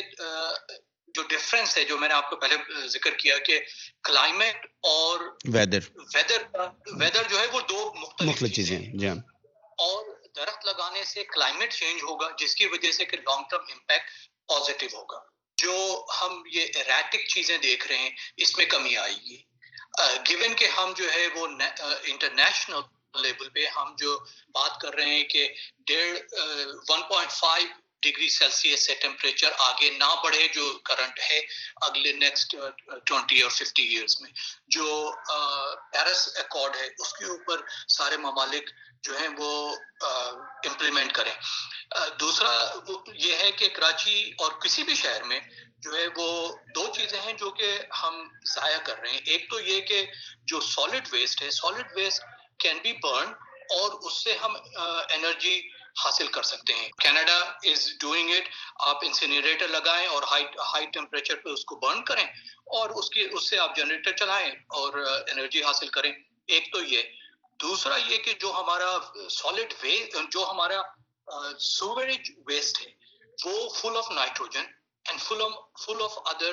جو ڈفرینس ہے جو میں نے آپ کو پہلے ذکر کیا کہ کلائمیٹ اور ویدر ویدر ویدر جو ہے وہ دو مختلف مختلف چیزیں ہیں۔ جی ہاں۔ اور درخت لگانے سے کلائمیٹ چینج ہوگا، جس کی وجہ سے کہ لانگ ٹرم امپیکٹ پازیٹیو ہوگا۔ جو ہم یہ ایریٹک چیزیں دیکھ رہے ہیں اس میں کمی آئے گی، گیون کہ ہم جو ہے وہ انٹرنیشنل لیول پہ ہم جو بات کر رہے ہیں کہ ڈیڑھ one point five degree Celsius سے ٹیمپریچر آگے نہ بڑھے جو کرنٹ ہے اگلے نیکسٹ ٹوینٹی اور ففٹی ایئرس میں۔ جو پیرس ایکارڈ ہے اس کے اوپر سارے ممالک جو ہیں وہ امپلیمنٹ کریں۔ دوسرا یہ ہے کہ کراچی اور کسی بھی شہر میں جو ہے وہ دو چیزیں ہیں جو کہ ہم ضائع کر رہے ہیں۔ ایک تو یہ کہ جو سالڈ ویسٹ ہے، solid waste can be burn, اور اس سے ہم انرجی حاصل کر سکتے ہیں۔ کینیڈا از ڈوئنگ اٹ، آپ انسینریٹر لگائیں اور ہائی ہائی ٹیمپریچر پہ اس کو برن کریں، اور اس کی اس سے آپ جنریٹر چلائیں اور انرجی حاصل کریں۔ ایک تو یہ۔ دوسرا یہ کہ جو ہمارا سالڈ ویسٹ، جو ہمارا سویج ویسٹ ہے، وہ full of nitrogen and full of full of other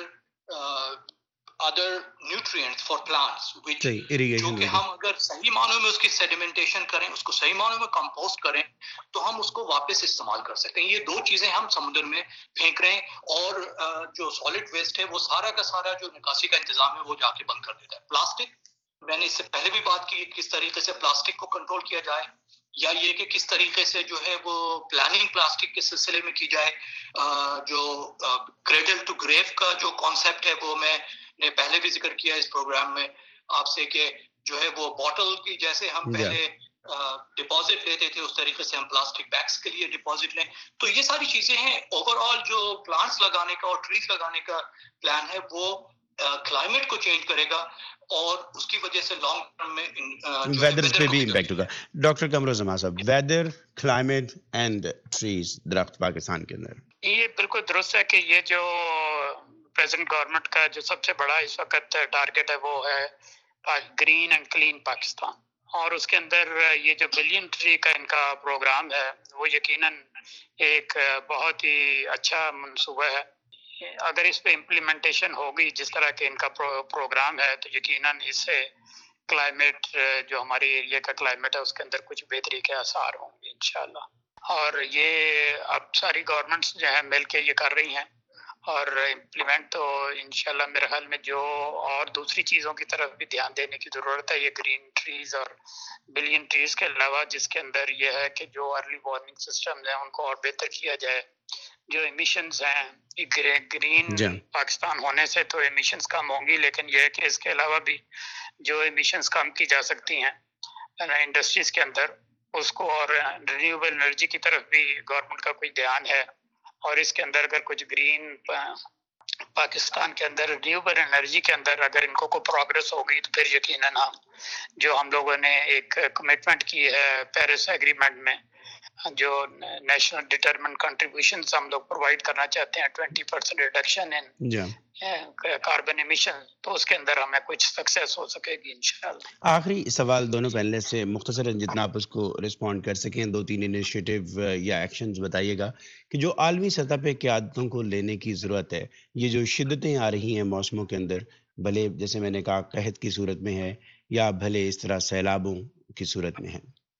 other nutrients for plants, جو کہ ہم اگر صحیح معنوں میں اس کی سیڈیمنٹیشن کریں، اس کو صحیح معنوں میں کمپوسٹ کریں، تو ہم اس کو واپس استعمال کر سکتے ہیں۔ یہ دو چیزیں ہم سمندر میں پھینک رہے ہیں، اور جو سالڈ ویسٹ ہے وہ سارا کا سارا جو نکاسی کا انتظام ہے وہ جا کے بند کر دیتا ہے۔ پلاسٹک، میں نے اس سے پہلے بھی بات کی کس طریقے سے پلاسٹک کو کنٹرول کیا جائے، یا یہ کہ کس طریقے سے جو ہے وہ پلاننگ پلاسٹک کے سلسلے میں کی جائے. جو کریڈل ٹو گریو کا جو کانسیپٹ ہے وہ میں نے پہلے بھی ذکر کیا اس پروگرام میں آپ سے کہ جو ہے وہ بوٹل کی جیسے ہم پہلے ڈپازٹ لیتے تھے اس طریقے سے ہم پلاسٹک بیگس کے لیے ڈپازٹ لیں. تو یہ ساری چیزیں ہیں. اوور آل جو پلانٹس لگانے کا اور ٹریز لگانے کا پلان ہے وہ کلائمیٹ کو چینج کرے گا اور اس کی وجہ سے لانگ ٹرم میں ویدر پہ بھی امپیکٹ ہوگا. ڈاکٹر قمر الزمان صاحب، ویدر، کلائمیٹ اینڈ ٹریز، درخت پاکستان کے اندر. یہ بالکل درست ہے کہ یہ جو پریزنٹ گورنمنٹ کا جو سب سے بڑا اس وقت ٹارگیٹ ہے وہ ہے گرین اینڈ کلین پاکستان، اور اس کے اندر یہ جو بلین ٹری کا ان کا پروگرام ہے وہ یقیناً ایک بہت ہی اچھا منصوبہ ہے. اگر اس پہ امپلیمنٹیشن ہوگی جس طرح کے ان کا پروگرام ہے تو یقیناً اس سے کلائمیٹ جو ہماری ایریا کا کلائمیٹ ہے اس کے اندر کچھ بہتری کے آثار ہوں گے انشاءاللہ. اور یہ اب ساری گورنمنٹس جو ہیں مل کے یہ کر رہی ہیں اور امپلیمنٹ تو انشاءاللہ میرے خیال میں جو اور دوسری چیزوں کی طرف بھی دھیان دینے کی ضرورت ہے. یہ گرین ٹریز اور بلین ٹریز کے علاوہ جس کے اندر یہ ہے کہ جو ارلی وارننگ سسٹمز ہیں ان کو اور بہتر کیا جائے. جو ایمیشنز ہیں گرین جی. پاکستان ہونے سے تو ایمیشنز کم ہوں گی، لیکن یہ ہے کہ اس کے علاوہ بھی جو ایمیشنز کم کی جا سکتی ہیں انڈسٹریز کے اندر اس کو، اور رینیویبل انرجی کی طرف بھی گورنمنٹ کا کوئی دھیان ہے. اور اس کے اندر اگر کچھ گرین پاکستان کے اندر رینیویبل انرجی کے اندر اگر ان کو کوئی پروگرس ہوگی تو پھر یقیناً ہم جو ہم لوگوں نے ایک کمٹمنٹ کی ہے پیرس ایگریمنٹ میں جو نیشنل ڈٹرمنٹ کنٹریبیوشنز ہم لوگ پرووائڈ کرنا چاہتے ہیں twenty percent reduction in carbon emission, تو اس کے اندر ہمیں کچھ سکسیس ہو سکے گی انشاءاللہ. آخری سوال دونوں پینل سے مختصراً جتنا آپ اس کو رسپونڈ کر سکیں، دو تین انیشیٹو یا ایکشنز بتائیے گا کہ جو عالمی سطح پہ قیادتوں کو لینے کی ضرورت ہے. یہ جو شدتیں آ رہی ہیں موسموں کے اندر، بھلے جیسے میں نے کہا قحط کی صورت میں ہے یا بھلے اس طرح سیلابوں کی صورت میں ہے.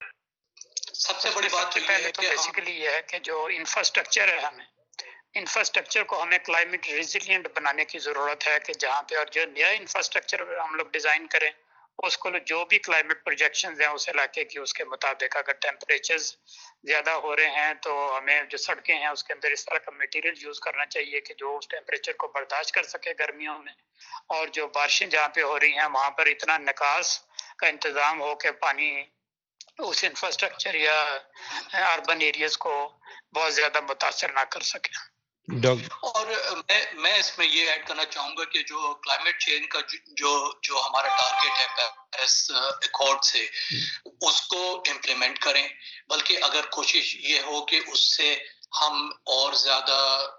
سب سے بڑی بات پہلے تو بیسیکلی یہ ہے کہ جو انفراسٹرکچر ہے ہمیں انفراسٹرکچر کو ہمیں کلائمیٹ ریزیلینٹ بنانے کی ضرورت ہے کہ جہاں پہ اور جو نیا انفراسٹرکچر ہم لوگ ڈیزائن کریں اس کو جو بھی کلائمیٹ پروجیکشنز ہیں اس علاقے کی اس کے مطابق اگر ٹیمپریچرز زیادہ ہو رہے ہیں تو ہمیں جو سڑکیں ہیں اس کے اندر اس طرح کا میٹیریل یوز کرنا چاہیے کہ جو اس ٹیمپریچر کو برداشت کر سکے گرمیوں میں. اور جو بارشیں جہاں پہ ہو رہی ہیں وہاں پر اتنا نکاس کا انتظام ہو کہ پانی اس انفراسٹرکچر یا اربن ایریاز کو بہت زیادہ متاثر نہ کر سکے. اور میں میں اس میں یہ ایڈ کرنا چاہوں گا کہ جو کلائمیٹ چینج کا جو جو ہمارا ٹارگیٹ ہے پیرس ایکارڈ سے اس کو امپلیمنٹ کریں، بلکہ اگر کوشش یہ ہو کہ اس سے ہم اور زیادہ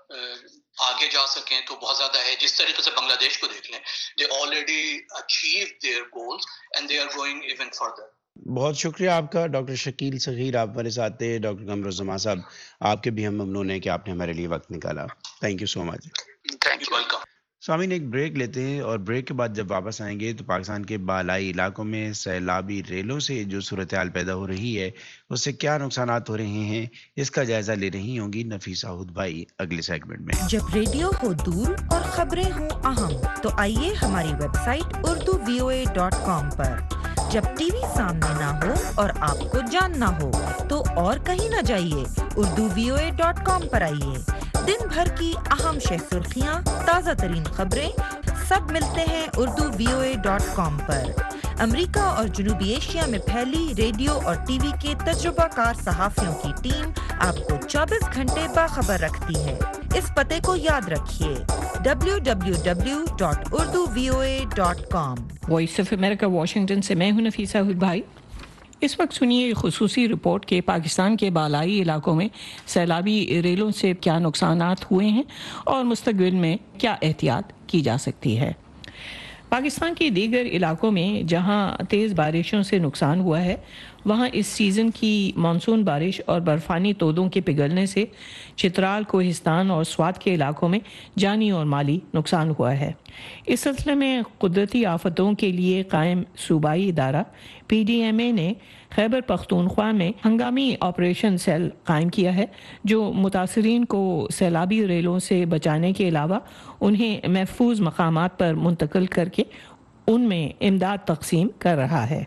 آگے جا سکیں تو بہت زیادہ ہے. جس طریقے سے بنگلہ دیش کو دیکھ لیں، they already achieve their goals and they are going even further. بہت شکریہ آپ کا ڈاکٹر شکیل صغیر، آپ ہمارے ساتھ تھے. ڈاکٹر قمر الزمان صاحب، آپ کے بھی ہم ممنون ہیں کہ آپ نے ہمارے لیے وقت نکالا. Thank you so much. Thank you. Welcome. سامعین، ایک بریک لیتے ہیں اور بریک کے بعد جب واپس آئیں گے تو پاکستان کے بالائی علاقوں میں سیلابی ریلوں سے جو صورتحال پیدا ہو رہی ہے اس سے کیا نقصانات ہو رہے ہیں، اس کا جائزہ لے رہی ہوں گی نفیسہ ہود بھائی اگلے سیگمنٹ میں. جب ریڈیو ہو دور اور خبریں ہوں اہم تو آئیے ہماری website Urdu V O A dot com پر. جب ٹی وی سامنے نہ ہو اور آپ کو جاننا ہو تو اور کہیں نہ جائیے، Urdu V O A dot com پر آئیے. دن بھر کی اہم شہ سرخیاں، تازہ ترین خبریں سب ملتے ہیں Urdu V O A dot com پر. امریکہ اور جنوبی ایشیا میں پھیلی ریڈیو اور ٹی وی کے تجربہ کار صحافیوں کی ٹیم آپ کو چوبیس گھنٹے باخبر رکھتی ہے. اس پتے کو یاد رکھیے، W W W dot Urdu V O A dot com. Voice of America Washington سے میں ہوں نفیسہ ہود بھائی. اس وقت سنیے خصوصی رپورٹ کہ پاکستان کے بالائی علاقوں میں سیلابی ریلوں سے کیا نقصانات ہوئے ہیں اور مستقبل میں کیا احتیاط کی جا سکتی ہے. پاکستان کے دیگر علاقوں میں جہاں تیز بارشوں سے نقصان ہوا ہے وہاں اس سیزن کی مانسون بارش اور برفانی تودوں کے پگھلنے سے چترال، کوہستان اور سوات کے علاقوں میں جانی اور مالی نقصان ہوا ہے. اس سلسلے میں قدرتی آفتوں کے لیے قائم صوبائی ادارہ پی ڈی ایم اے نے خیبر پختونخوا میں ہنگامی آپریشن سیل قائم کیا ہے جو متاثرین کو سیلابی ریلوں سے بچانے کے علاوہ انہیں محفوظ مقامات پر منتقل کر کے ان میں امداد تقسیم کر رہا ہے.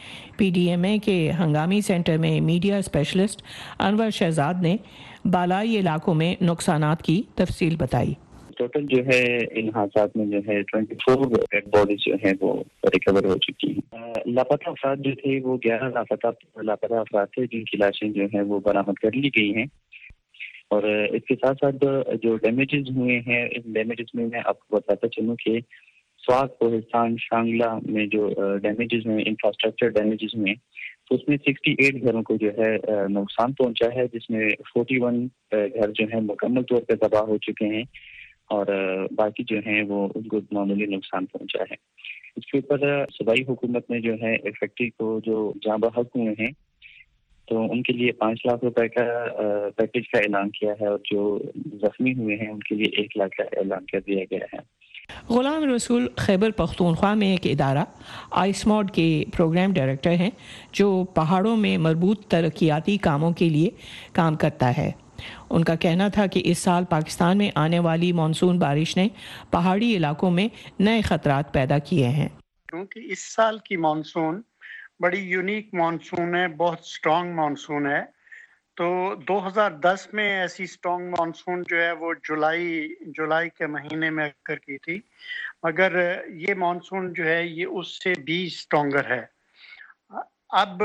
پی ڈی ایم اے کے ہنگامی سینٹر میں میڈیا اسپیشلسٹ انور شہزاد نے بالائی علاقوں میں نقصانات کی تفصیل بتائی۔ ٹوٹل جو ہے ان حادثات میں جو ہے ٹوئنٹی فور ڈیڈ باڈیز جو ہیں وہ ریکور ہو چکی ہیں۔ لاپتہ افراد جو تھے وہ گیارہ لاپتہ لاپتہ افراد تھے جن کی لاشیں جو ہیں وہ برآمد کر لی گئی ہیں، اور اس کے ساتھ ساتھ جو ڈیمیجز ہوئے ہیں ان ڈیمیجز میں میں آپ کو بتاتا چلوں کہ سوات، کوہستان، شانگلہ میں جو ڈیمیجز ہوئے، انفراسٹرکچر ڈیمیجز ہوئے، تو اس میں سکسٹی ایٹ گھروں کو جو ہے نقصان پہنچا ہے، جس میں فورٹی ون گھر جو ہیں مکمل طور پہ تباہ ہو چکے ہیں، اور باقی جو ہیں وہ ان کو معمولی نقصان پہنچا ہے۔ اس کے اوپر صوبائی حکومت نے جو ہے فیکٹری کو جو جاں بحق ہوئے ہیں تو ان کے لیے پانچ لاکھ روپے کا پیکیج کا اعلان کیا ہے، اور جو زخمی ہوئے ہیں ان کے لیے ایک لاکھ کا اعلان کر دیا گیا ہے۔ غلام رسول خیبر پختونخوا میں ایک ادارہ آئس موڈ کے پروگرام ڈائریکٹر ہیں جو پہاڑوں میں مربوط ترقیاتی کاموں کے لیے کام کرتا ہے۔ ان کا کہنا تھا کہ اس سال پاکستان میں آنے والی مانسون بارش نے پہاڑی علاقوں میں نئے خطرات پیدا کیے ہیں۔ کیونکہ اس سال کی مانسون بڑی یونیک مانسون ہے، بہت سٹرونگ مانسون ہے۔ تو دو ہزار دس میں ایسی سٹرونگ مانسون جو ہے وہ جولائی جولائی کے مہینے میں اکر کی تھی، مگر یہ مانسون جو ہے یہ اس سے بھی سٹرونگر ہے۔ اب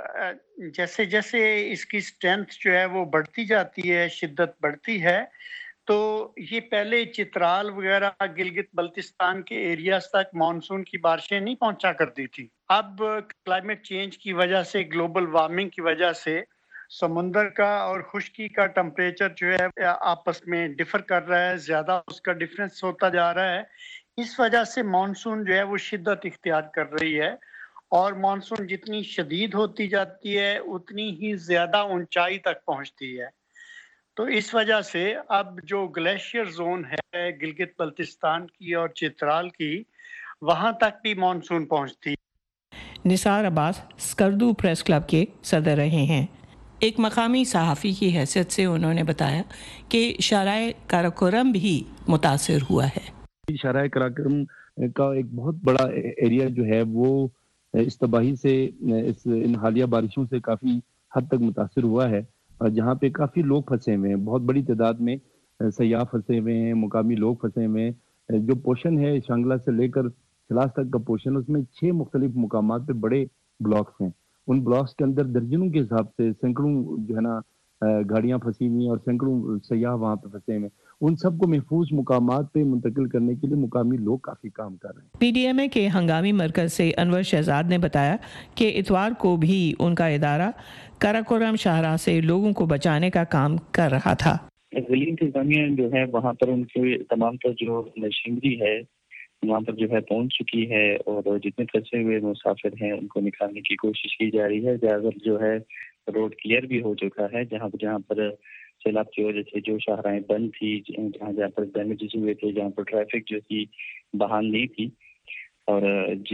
جیسے جیسے اس کی سٹرینتھ جو ہے وہ بڑھتی جاتی ہے، شدت بڑھتی ہے، تو یہ پہلے چترال وغیرہ گلگت بلتستان کے ایریاز تک مانسون کی بارشیں نہیں پہنچا کرتی تھی۔ اب کلائمیٹ چینج کی وجہ سے، گلوبل وارمنگ کی وجہ سے سمندر کا اور خشکی کا ٹمپریچر جو ہے آپس میں ڈفر کر رہا ہے، زیادہ اس کا ڈفرینس ہوتا جا رہا ہے۔ اس وجہ سے مانسون جو ہے وہ شدت اختیار کر رہی ہے، اور مانسون جتنی شدید ہوتی جاتی ہے اتنی ہی زیادہ اونچائی تک پہنچتی ہے۔ تو اس وجہ سے اب جو گلیشیئر زون ہے گلگت بلتستان کی اور چترال کی، وہاں تک بھی مانسون پہنچتی ہے۔ نثار عباس سکردو پریس کلب کے صدر رہے ہیں۔ ایک مقامی صحافی کی حیثیت سے انہوں نے بتایا کہ شارع کراکورم بھی متاثر ہوا ہے۔ شارع کراکورم کا ایک بہت بڑا ایریا جو ہے وہ اس تباہی سے، اس ان حالیہ بارشوں سے کافی حد تک متاثر ہوا ہے، اور جہاں پہ کافی لوگ پھنسے ہوئے ہیں، بہت بڑی تعداد میں سیاح پھنسے ہوئے ہیں، مقامی لوگ پھنسے ہوئے ہیں۔ جو پورشن ہے شانگلہ سے لے کر سلاس تک کا پورشن، اس میں چھ مختلف مقامات پہ بڑے بلاکس ہیں۔ ان بلاکس کے اندر درجنوں کے حساب سے سینکڑوں جو ہے نا گاڑیاں پھنسی ہوئی ہیں، اور سینکڑوں سیاح وہاں پہ پھنسے ہوئے ہیں۔ ان سب کو محفوظ مقامات پہ منتقل کرنے کے لیے مقامی لوگ کافی کام کر رہے ہیں۔ پی ڈی ایم اے کے ہنگامی مرکز سے انور شہزاد نے بتایا کہ اتوار کو بھی ان کا ادارہ کراکورم شاہراہ سے لوگوں کو بچانے کا کام کر رہا تھا۔ ضلعی انتظامیہ جو ہے وہاں پر ان کے تمام تر جو مشینری ہے وہاں پر جو ہے پہنچ چکی ہے، اور جتنے پھنسے ہوئے مسافر ہیں ان کو نکالنے کی کوشش کی جا رہی ہے۔ زیادہ تر جو ہے روڈ کلیئر بھی ہو چکا ہے، جہاں پر جہاں پر سیلاب کی وجہ سے جو شاہراہیں بند تھی، جہاں جہاں پر ڈیمیجز ہوئے تھے، جہاں پر ٹریفک جو تھی بحال نہیں تھی، اور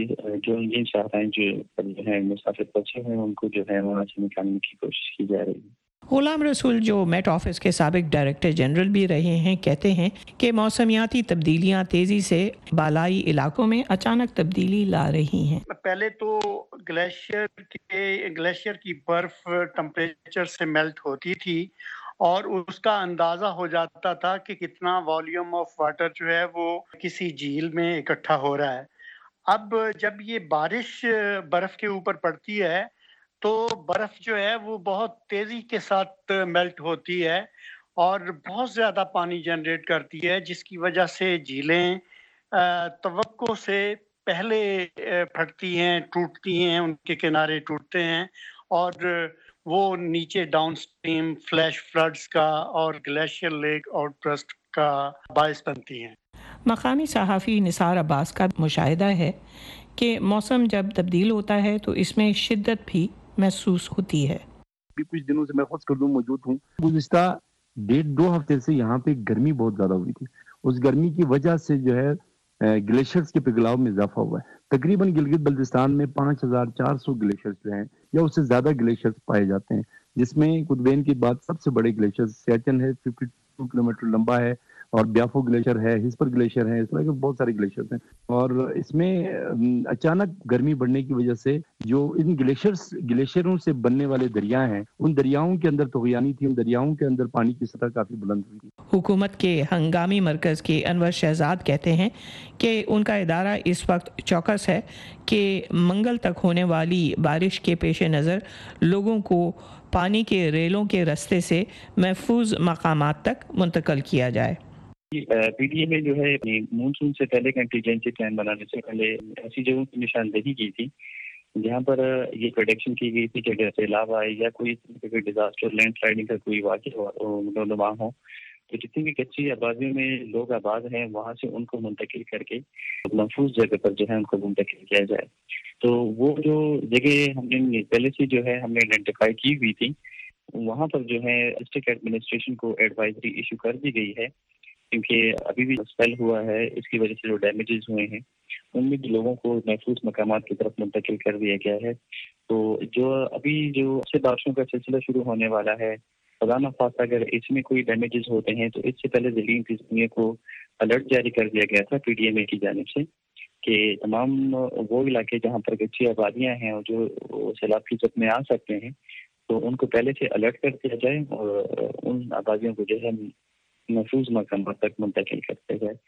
جو جن شاہراہیں جو جو ہے مسافر پھنسے ہوئے ہیں ان کو جو ہے وہاں سے نکالنے کی کوشش کی جا رہی ہے۔ غلام رسول جو میٹ آفس کے سابق ڈائریکٹر جنرل بھی رہے ہیں کہتے ہیں کہ موسمیاتی تبدیلیاں تیزی سے بالائی علاقوں میں اچانک تبدیلی لا رہی ہیں۔ پہلے تو گلیشیئر کے گلیشیئر کی برف ٹمپریچر سے میلٹ ہوتی تھی، اور اس کا اندازہ ہو جاتا تھا کہ کتنا والیوم آف واٹر جو ہے وہ کسی جھیل میں اکٹھا ہو رہا ہے۔ اب جب یہ بارش برف کے اوپر پڑتی ہے تو برف جو ہے وہ بہت تیزی کے ساتھ میلٹ ہوتی ہے اور بہت زیادہ پانی جنریٹ کرتی ہے، جس کی وجہ سے جھیلیں توقع سے پہلے پھٹتی ہیں، ٹوٹتی ہیں، ان کے کنارے ٹوٹتے ہیں، اور وہ نیچے ڈاؤن سٹریم فلیش فلڈز کا اور گلیشیئر لیک آؤٹ برسٹ کا باعث بنتی ہیں۔ مقامی صحافی نثار عباس کا مشاہدہ ہے کہ موسم جب تبدیل ہوتا ہے تو اس میں شدت بھی محسوس ہوتی ہے۔ کچھ دنوں سے میں خود سکردو موجود ہوں۔ گزشتہ ڈیڑھ دو ہفتے سے یہاں پہ گرمی بہت زیادہ ہوئی تھی۔ اس گرمی کی وجہ سے جو ہے گلیشیئرز کے پگھلاؤ میں اضافہ ہوا ہے۔ تقریباً گلگت بلتستان میں پانچ ہزار چار سو گلیشیئرز جو ہیں یا اس سے زیادہ گلیشیئرز پائے جاتے ہیں، جس میں قطبین کے بعد سب سے بڑے گلیشیئر سیاچن ہے، بائیس کلومیٹر لمبا ہے، اور بیافو گلیشیئر ہے، ہسپر گلیشیئر ہے، اس طرح کے بہت سارے گلیشیئرز ہیں۔ اور اس میں اچانک گرمی بڑھنے کی وجہ سے جو ان گلیشیئرز گلیشیئروں سے بننے والے دریا ہیں ان دریاؤں کے اندر طغیانی تھی، ان دریاؤں کے اندر پانی کی سطح کافی بلند ہوئی تھی۔ حکومت کے ہنگامی مرکز کے انور شہزاد کہتے ہیں کہ ان کا ادارہ اس وقت چوکس ہے کہ منگل تک ہونے والی بارش کے پیش نظر لوگوں کو پانی کے ریلوں کے رستے سے محفوظ مقامات تک منتقل کیا جائے۔ پی ڈی اے میں جو ہے مونسون سے پہلے کنٹینجنسی پلان بنانے سے پہلے ایسی جگہوں کی نشاندہی کی تھی جہاں پر یہ پروڈکشن کی گئی تھی کہ اگر سیلاب آئے یا کوئی ڈیزاسٹر لینڈ سلائڈنگ کا کوئی واقعہ رونما ہو تو جتنی بھی کچی آبادیوں میں لوگ آباد ہیں وہاں سے ان کو منتقل کر کے محفوظ جگہ پر جو ہے ان کو منتقل کیا جائے۔ تو وہ جو جگہ ہم نے پہلے سے جو ہے ہم نے آئیڈینٹیفائی کی ہوئی تھی وہاں پر جو ہے ڈسٹرکٹ ایڈمنسٹریشن کو ایڈوائزری ایشو کر دی گئی ہے، کیونکہ ابھی بھی اسپیل ہوا ہے، اس کی وجہ سے جو ڈیمیجز ہوئے ہیں ان میں بھی لوگوں کو محفوظ مقامات کی طرف منتقل کر دیا گیا ہے۔ تو جو ابھی جو اچھے بارشوں کا سلسلہ شروع ہونے والا ہے، خدا نخواستہ اگر اس میں کوئی ڈیمیجز ہوتے ہیں تو اس سے پہلے ضلعی انتظامیہ کو الرٹ جاری کر دیا گیا تھا پی ڈی ایم اے کی جانب سے کہ تمام وہ علاقے جہاں پر کچی آبادیاں ہیں اور جو سیلاب کی زد میں آ سکتے ہیں تو ان کو پہلے سے الرٹ کر دیا جائے اور ان آبادیوں کو جو ہے محفوظ مقامات تک منتقل کرتے جائے۔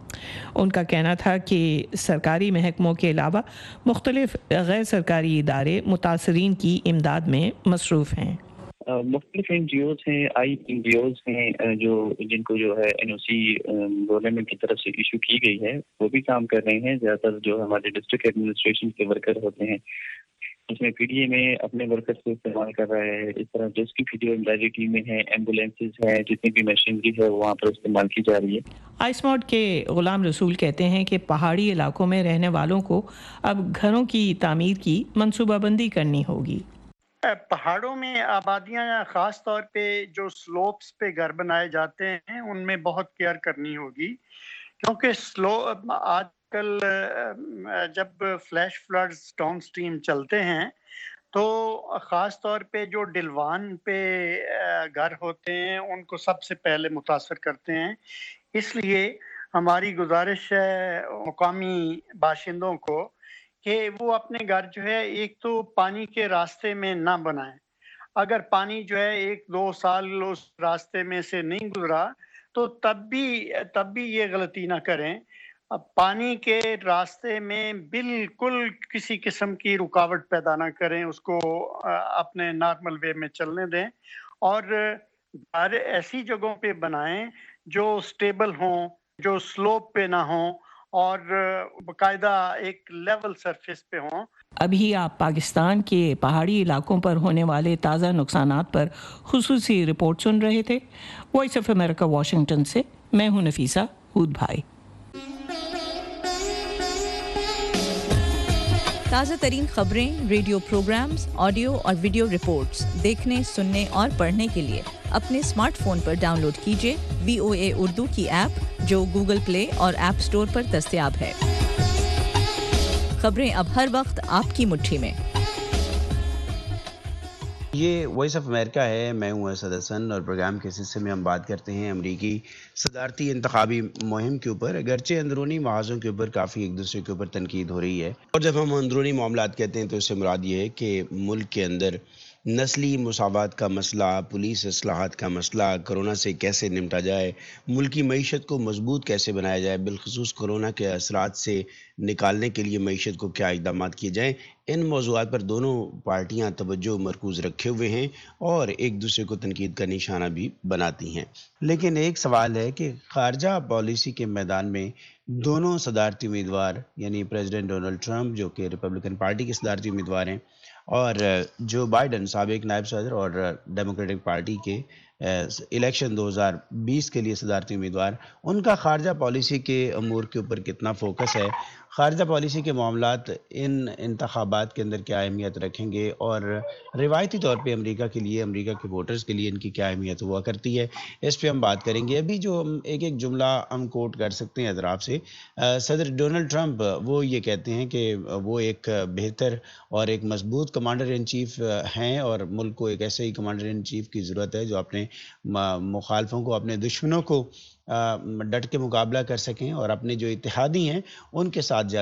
ان کا کہنا تھا کہ سرکاری محکموں کے علاوہ مختلف غیر سرکاری ادارے متاثرین کی امداد میں مصروف ہیں۔ مختلف این جی اوز ہیں، آئی این جی اوز ہیں جو جن کو جو ہے این او سی گورنمنٹ کی طرف سے ایشو کی گئی ہے وہ بھی کام کر رہے ہیں۔ زیادہ تر جو ہمارے ڈسٹرکٹ ایڈمنسٹریشن کے ورکر ہوتے ہیں اس میں پی ڈی اے میں اپنے ورکرز کو استعمال کر رہے ہیں، اس طرح جس کی فیڈیو امدادی ٹیمیں ہیں، ایمبولینسز ہیں، جتنی بھی مشینری ہے وہاں پر استعمال کی جا رہی ہے۔ آئس موڈ کے غلام رسول کہتے ہیں کہ پہاڑی علاقوں میں رہنے والوں کو اب گھروں کی تعمیر کی منصوبہ بندی کرنی ہوگی۔ پہاڑوں میں آبادیاں خاص طور پہ جو سلوپس پہ گھر بنائے جاتے ہیں ان میں بہت کیئر کرنی ہوگی، کیونکہ سلو آج کل جب فلیش فلڈز ڈاؤن سٹریم چلتے ہیں تو خاص طور پہ جو ڈلوان پہ گھر ہوتے ہیں ان کو سب سے پہلے متاثر کرتے ہیں۔ اس لیے ہماری گزارش ہے مقامی باشندوں کو کہ وہ اپنے گھر جو ہے ایک تو پانی کے راستے میں نہ بنائیں۔ اگر پانی جو ہے ایک دو سال اس راستے میں سے نہیں گزرا تو تب بھی تب بھی یہ غلطی نہ کریں، پانی کے راستے میں بالکل کسی قسم کی رکاوٹ پیدا نہ کریں، اس کو اپنے نارمل وے میں چلنے دیں اور گھر ایسی جگہوں پہ بنائیں جو سٹیبل ہوں، جو سلوپ پہ نہ ہوں اور باقاعدہ ایک لیول سرفیس پہ ہوں۔ ابھی آپ پاکستان کے پہاڑی علاقوں پر ہونے والے تازہ نقصانات پر خصوصی رپورٹ سن رہے تھے۔ وائس آف امریکہ واشنگٹن سے میں ہوں نفیسہ ہود بھائی۔ تازہ ترین خبریں، ریڈیو پروگرامز، آڈیو اور ویڈیو رپورٹس دیکھنے، سننے اور پڑھنے کے لیے اپنے اسمارٹ فون پر ڈاؤن لوڈ کیجیے وی او اے اردو کی ایپ جو گوگل پلے اور ایپ سٹور پر دستیاب ہے۔ خبریں اب ہر وقت آپ کی مٹھی میں۔ یہ وائس آف امریکہ ہے، میں ہوں اسد حسن اور پروگرام کے سلسلے میں ہم بات کرتے ہیں امریکی صدارتی انتخابی مہم کے اوپر۔ اگرچہ اندرونی محاذوں کے اوپر کافی ایک دوسرے کے اوپر تنقید ہو رہی ہے، اور جب ہم اندرونی معاملات کہتے ہیں تو اس سے مراد یہ ہے کہ ملک کے اندر نسلی مساوات کا مسئلہ، پولیس اصلاحات کا مسئلہ، کرونا سے کیسے نمٹا جائے، ملکی معیشت کو مضبوط کیسے بنایا جائے، بالخصوص کرونا کے اثرات سے نکالنے کے لیے معیشت کو کیا اقدامات کیے جائیں، ان موضوعات پر دونوں پارٹیاں توجہ مرکوز رکھے ہوئے ہیں اور ایک دوسرے کو تنقید کا نشانہ بھی بناتی ہیں۔ لیکن ایک سوال ہے کہ خارجہ پالیسی کے میدان میں دونوں صدارتی امیدوار یعنی پریزیڈنٹ ڈونلڈ ٹرمپ جو کہ ریپبلکن پارٹی کے صدارتی امیدوار ہیں اور جو بائیڈن سابق نائب صدر اور ڈیموکریٹک پارٹی کے الیکشن دو ہزار بیس کے لیے صدارتی امیدوار، ان کا خارجہ پالیسی کے امور کے اوپر کتنا فوکس ہے، خارجہ پالیسی کے معاملات ان انتخابات کے اندر کیا اہمیت رکھیں گے اور روایتی طور پہ امریکہ کے لیے، امریکہ کے ووٹرز کے لیے ان کی کیا اہمیت ہوا کرتی ہے، اس پہ ہم بات کریں گے۔ ابھی جو ہم ایک ایک جملہ ہم کوٹ کر سکتے ہیں اطراف سے، صدر ڈونلڈ ٹرمپ وہ یہ کہتے ہیں کہ وہ ایک بہتر اور ایک مضبوط کمانڈر ان چیف ہیں اور ملک کو ایک ایسے ہی کمانڈر ان چیف کی ضرورت ہے جو اپنے مخالفوں کو، اپنے دشمنوں کو ڈٹ کے مقابلہ کر سکیں اور اپنے جو اتحادی ہیں ان کے ساتھ زیادہ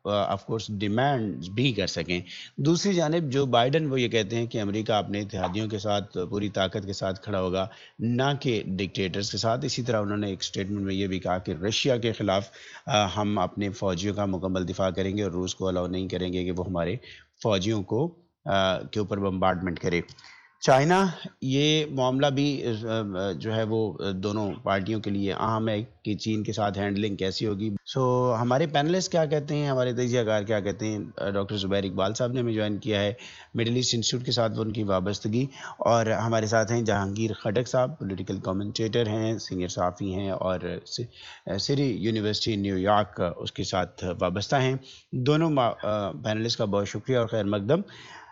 آف کورس ڈیمانڈ بھی کر سکیں. دوسری جانب جو بائیڈن وہ یہ کہتے ہیں کہ امریکہ اپنے اتحادیوں کے ساتھ پوری طاقت کے ساتھ کھڑا ہوگا, نہ کہ ڈکٹیٹرز کے ساتھ. اسی طرح انہوں نے ایک اسٹیٹمنٹ میں یہ بھی کہا کہ رشیا کے خلاف ہم اپنے فوجیوں کا مکمل دفاع کریں گے اور روس کو الاؤ نہیں کریں گے کہ وہ ہمارے فوجیوں کو کے اوپر بمبارڈمنٹ کرے. چائنا, یہ معاملہ بھی جو ہے وہ دونوں پارٹیوں کے لیے اہم ہے کہ چین کے ساتھ ہینڈلنگ کیسی ہوگی. سو ہمارے پینلسٹ کیا کہتے ہیں, ہمارے تجزیہ کار کیا کہتے ہیں. ڈاکٹر زبیر اقبال صاحب نے ہمیں جوائن کیا ہے, مڈل ایسٹ انسٹیٹیوٹ کے ساتھ ان کی وابستگی, اور ہمارے ساتھ ہیں جہانگیر خٹک صاحب, پولیٹیکل کامنٹیٹر ہیں, سینئر صحافی ہیں اور سری یونیورسٹی نیو یارک اس کے ساتھ وابستہ ہیں. دونوں پینلسٹ کا بہت شکریہ اور خیر مقدم.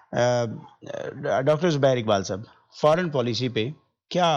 ڈاکٹر زبیر اقبال صاحب, فارن پالیسی پہ کیا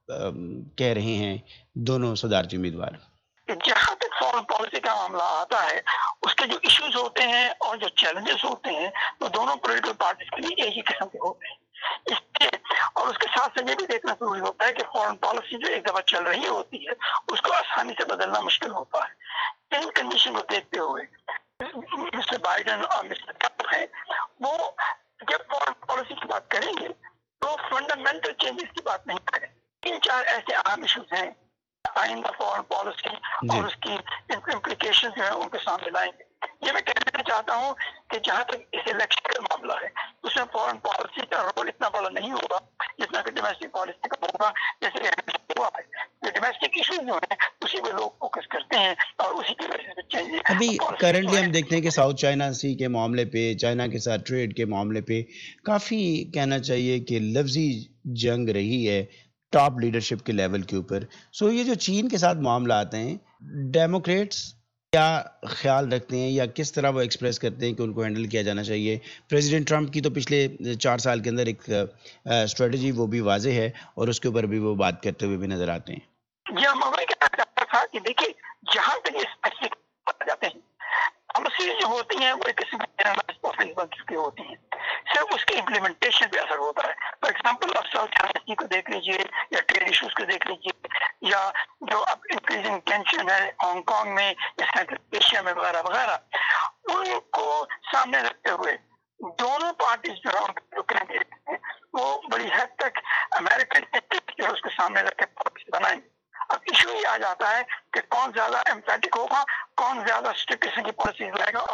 کہہ رہے ہیں دونوں صدارتی امیدوار؟ جہاں تک فارن پالیسی کا معاملہ آتا ہے, اس کے جو ایشوز ہوتے ہیں اور جو چیلنجز ہوتے ہیں وہ دونوں پولیٹیکل پارٹیز کے لیے ایک ہی قسم کے ہوتے ہیں. اس کے اور اس کے ساتھ سے یہ بھی دیکھنا ضروری ہوتا ہے کہ فارن پالیسی جو ایک دفعہ چل رہی ہوتی ہے اس کو آسانی سے بدلنا مشکل ہوتا ہے. ان کنڈیشن کو دیکھتے ہوئے مسٹر بائیڈن اور مسٹر ٹرمپ ہیں, وہ جب فارن پالیسی کی بات کریں گے تو فنڈامنٹل چینجز کی بات نہیں کریں. تین چار ایسے اہم ایشوز ہیں آئندہ فارن پالیسی اور اس کی امپلیکیشن جو ہے ان کے سامنے لائیں گے. یہ میں کہنا چاہتا ہوں کہ جہاں تک اس الیکشن کا معاملہ ہے اس میں فارن پالیسی کا رول اتنا بڑا نہیں ہوگا جتنا کہ ڈومیسٹک پالیسی کا ہوگا. جیسے ہوا ہے یہ ڈومیسٹک ایشوز جو ہیں اسی پہ لوگ فوکس کرتے ہیں اور اسی کی وجہ سے چینج. ابھی کرنٹلی ہم دیکھتے ہیں کہ ساؤتھ چائنا سی کے معاملے پہ, چائنا کے ساتھ ٹریڈ کے معاملے پہ کافی کہنا چاہیے کہ لفظی جنگ رہی ہے ٹاپ لیڈرشپ کے لیول کے اوپر. سو یہ جو چین کے ساتھ معاملہ آتے ہیں, ڈیموکریٹس کیا خیال رکھتے ہیں یا کس طرح وہ ایکسپریس کرتے ہیں کہ ان کو ہینڈل کیا جانا چاہیے؟ پریزیڈنٹ ٹرمپ کی تو پچھلے چار سال کے اندر ایک اسٹریٹجی وہ بھی واضح ہے اور اس کے اوپر بھی وہ بات کرتے ہوئے بھی نظر آتے ہیں. جی ہم میں کہنا چاہتا تھا کہ دیکھیے جہاں تک یہ اسپیسیفک جاتے ہیں پالیسی جو ہوتی ہیں وہ ایک قسم کی بن چکی ہوتی ہیں, صرف اس کے امپلیمنٹیشن پہ اثر ہوتا ہے. فار ایگزامپل آپ ساؤتھ چائنا کو دیکھ لیجیے یا ٹریڈ ایشوز کو دیکھ لیجیے یا جو اب انکریزنگ ٹینشن ہے ہانگ کانگ میں یا سینٹرل ایشیا میں وغیرہ وغیرہ, ان کو سامنے رکھتے ہوئے دونوں پارٹیز جو جو کینڈیڈیٹ ہیں وہ بڑی حد تک امریکن جو ہے اس کے سامنے رکھ کے پالیسی بنائیں گے. اب ایشو یہ آ جاتا ہے کہ کون زیادہ ایمپیٹک ہوگا, کون زیادہ اسٹرکٹ قسم کی پالیسیز لائے گا. اور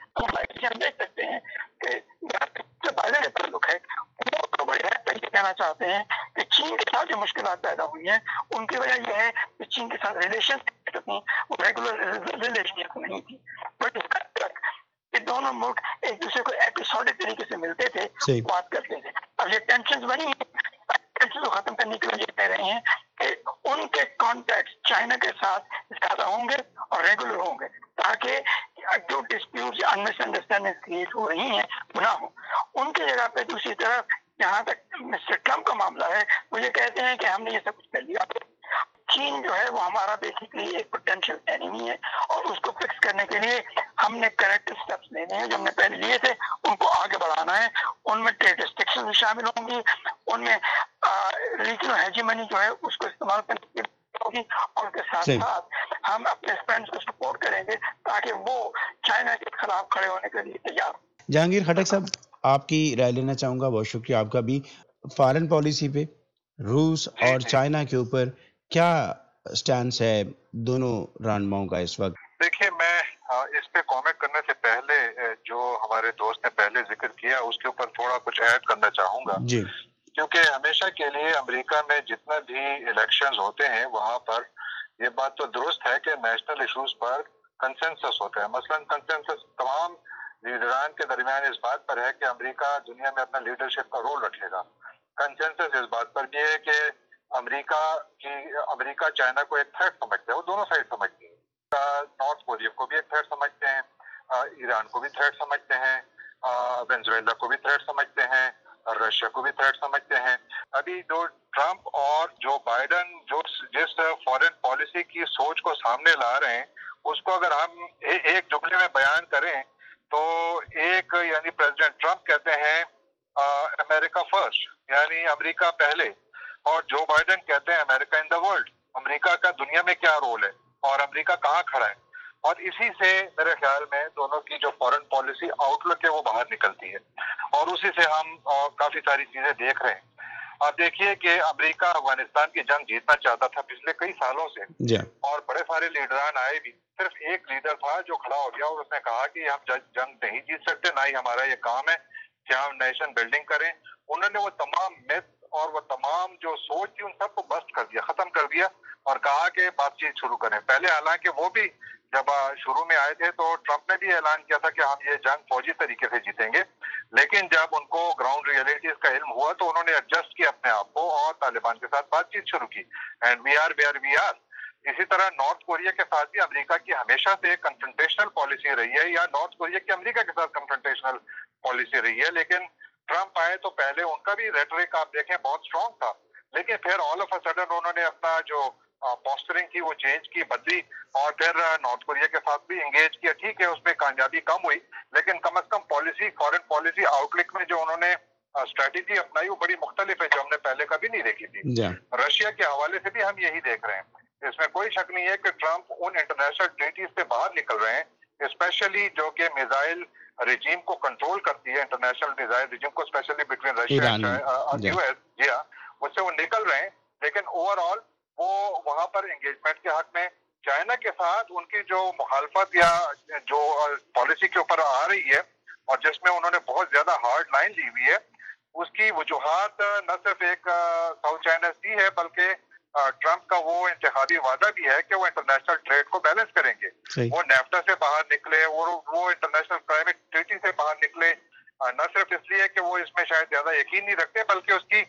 ہم دیکھ سکتے ہیں کہ جو بائیڈن کا تعلق ہے وہ تو بڑی حد تک یہ کہنا چاہتے ہیں کہ چین کے ساتھ جو مشکلات پیدا ہوئی ہیں ان کی وجہ یہ ہے کہ چین کے ساتھ ریلیشن وہ ریگولر ریلیشن نہیں تھی, بٹ اس تک کہ دونوں ملک ایک دوسرے کو ایپیسوڈک طریقے سے ملتے تھے, بات کرتے تھے. اب یہ ٹینشن بنی ٹینشن کو ختم کرنے کے لیے کہہ رہے ہیں کہ ان کے کانٹیکٹ چائنا کے ساتھ زیادہ ہوں گے اور ریگولر ہوں گے تاکہ جو ڈسپیوٹ یا مس انڈرسٹینڈنگ کریٹ ہو رہی ہیں وہ نہ ہو. ان کی جگہ پہ دوسری طرف جہاں تک مسٹر ٹرمپ کا معاملہ ہے وہ یہ کہتے ہیں کہ ہم نے یہ سب کچھ کر لیا. چین جو ہے وہ ہمارا بیسکلی ایک پوٹینشیل اینیمی ہے اور اس کو فکس کرنے کے لیے ہم نے کریکٹو اسٹیپس لینے ہیں جو ہم نے پہلے لیے تھے ان کو آگے بڑھانا ہے. ان میں ٹریڈ ریسٹرکشن بھی شامل ہوں گی, ان میں ریجنل ہیجیمنی جو ہے اس کو استعمال کرنے کی ہوگی, اور کے ساتھ ساتھ ہم اپنے فرینڈس کو سپورٹ کریں گے تاکہ وہ چائنا کے خلاف کھڑے ہونے کے لیے تیار ہوں. جہانگیر خٹک صاحب, آپ کی رائے لینا چاہوں گا. بہت شکریہ آپ کا بھی. فارن پالیسی پہ روس اور چائنا کے اوپر کیا سٹینس ہے دونوں رہنماؤں کا اس وقت؟ دیکھیے میں اس پہ کامنٹ کرنے سے پہلے جو ہمارے دوست نے پہلے ذکر کیا اس کے اوپر تھوڑا کچھ ایڈ کرنا چاہوں گا جی, کیونکہ ہمیشہ کے لیے امریکہ میں جتنا بھی الیکشنز ہوتے ہیں وہاں پر یہ بات تو درست ہے کہ نیشنل ایشوز پر کنسنسس ہوتا ہے. مثلا کنسنسس تمام لیڈران کے درمیان اس بات پر ہے کہ امریکہ دنیا میں اپنا لیڈرشپ کا رول رکھے گا. کنسنسس اس بات پر بھی ہے کہ امریکہ کی امریکہ چائنا کو ایک تھریٹ سمجھتا ہے, وہ دونوں سائڈ سمجھتے ہیں. نارتھ کوریا کو بھی ایک تھریٹ سمجھتے ہیں, ایران کو بھی تھریٹ سمجھتے ہیں, وینزویلا کو بھی تھریٹ سمجھتے ہیں, رشیا کو بھی تھریٹ سمجھتے ہیں. ابھی جو ٹرمپ اور جو بائیڈن جو جس فارن پالیسی کی سوچ کو سامنے لا رہے ہیں اس کو اگر ہم ایک جملے میں بیان کریں تو ایک یعنی پریزیڈنٹ ٹرمپ کہتے ہیں امریکہ فرسٹ یعنی امریکہ پہلے, اور جو بائیڈن کہتے ہیں امریکہ ان دا ورلڈ, امریکہ کا دنیا میں کیا رول ہے اور امریکہ کہاں کھڑا ہے. اور اسی سے میرے خیال میں دونوں کی جو فورن پالیسی آؤٹ لک ہے وہ باہر نکلتی ہے اور اسی سے ہم کافی ساری چیزیں دیکھ رہے ہیں. آپ دیکھیے کہ امریکہ افغانستان کی جنگ جیتنا چاہتا تھا پچھلے کئی سالوں سے جی. اور بڑے سارے لیڈران آئے بھی, صرف ایک لیڈر تھا جو کھڑا ہو گیا اور اس نے کہا کہ ہم جنگ نہیں جیت سکتے, نہ ہی ہمارا یہ کام ہے کہ ہم نیشن بلڈنگ کریں. انہوں نے وہ تمام مت اور وہ تمام جو سوچ تھی ان سب کو بسٹ کر دیا, ختم کر دیا اور کہا کہ بات چیت شروع کریں. پہلے حالانکہ وہ بھی جب شروع میں آئے تھے تو ٹرمپ نے بھی اعلان کیا تھا کہ ہم یہ جنگ فوجی طریقے سے جیتیں گے, لیکن جب ان کو گراؤنڈ ریئلٹیز کا علم ہوا تو انہوں نے ایڈجسٹ کیا اپنے آپ کو اور طالبان کے ساتھ بات چیت شروع کی. And we are where we are. اسی طرح نارتھ کوریا کے ساتھ بھی امریکہ کی ہمیشہ سے کنفرنٹیشنل پالیسی رہی ہے, یا نارتھ کوریا کی امریکہ کے ساتھ کنفرنٹیشنل پالیسی رہی ہے. لیکن ٹرمپ آئے تو پہلے ان کا بھی ریٹرک آپ دیکھیں بہت اسٹرانگ تھا, لیکن پھر آل آف اے سڈن انہوں نے اپنا جو پوسچرنگ کی وہ چینج کی, بدلی اور پھر نارتھ کوریا کے ساتھ بھی انگیج کیا. ٹھیک ہے اس میں کامیابی کم ہوئی, لیکن کم از کم policy foreign policy outlook میں جو انہوں نے اسٹریٹجی اپنائی وہ بڑی مختلف ہے جو ہم نے پہلے کبھی نہیں دیکھی تھی. رشیا کے حوالے سے بھی ہم یہی دیکھ رہے ہیں. اس میں کوئی شک نہیں ہے کہ ٹرمپ ان انٹرنیشنل ٹریٹیز سے باہر نکل رہے ہیں, اسپیشلی جو کہ میزائل رجیم کو کنٹرول کرتی ہے, انٹرنیشنل میزائل رجیم کو, اسپیشلی بٹوین رشیا اور یو ایس. جی ہاں, اس سے وہ نکل رہے ہیں. لیکن اوور آل وہ وہاں پر انگیجمنٹ کے حق میں چائنا کے ساتھ ان کی جو مخالفت یا جو پالیسی کے اوپر آ رہی ہے اور جس میں انہوں نے بہت زیادہ ہارڈ لائن لی ہوئی ہے, اس کی وجوہات نہ صرف ایک ساؤتھ چائنا سی ہے بلکہ ٹرمپ کا وہ انتخابی وعدہ بھی ہے کہ وہ انٹرنیشنل ٹریڈ کو بیلنس کریں گے. وہ نیفٹا سے باہر نکلے اور وہ انٹرنیشنل کلائمیٹ ٹریٹی سے باہر نکلے, نہ صرف اس لیے کہ وہ اس میں شاید زیادہ یقین نہیں رکھتے بلکہ اس کی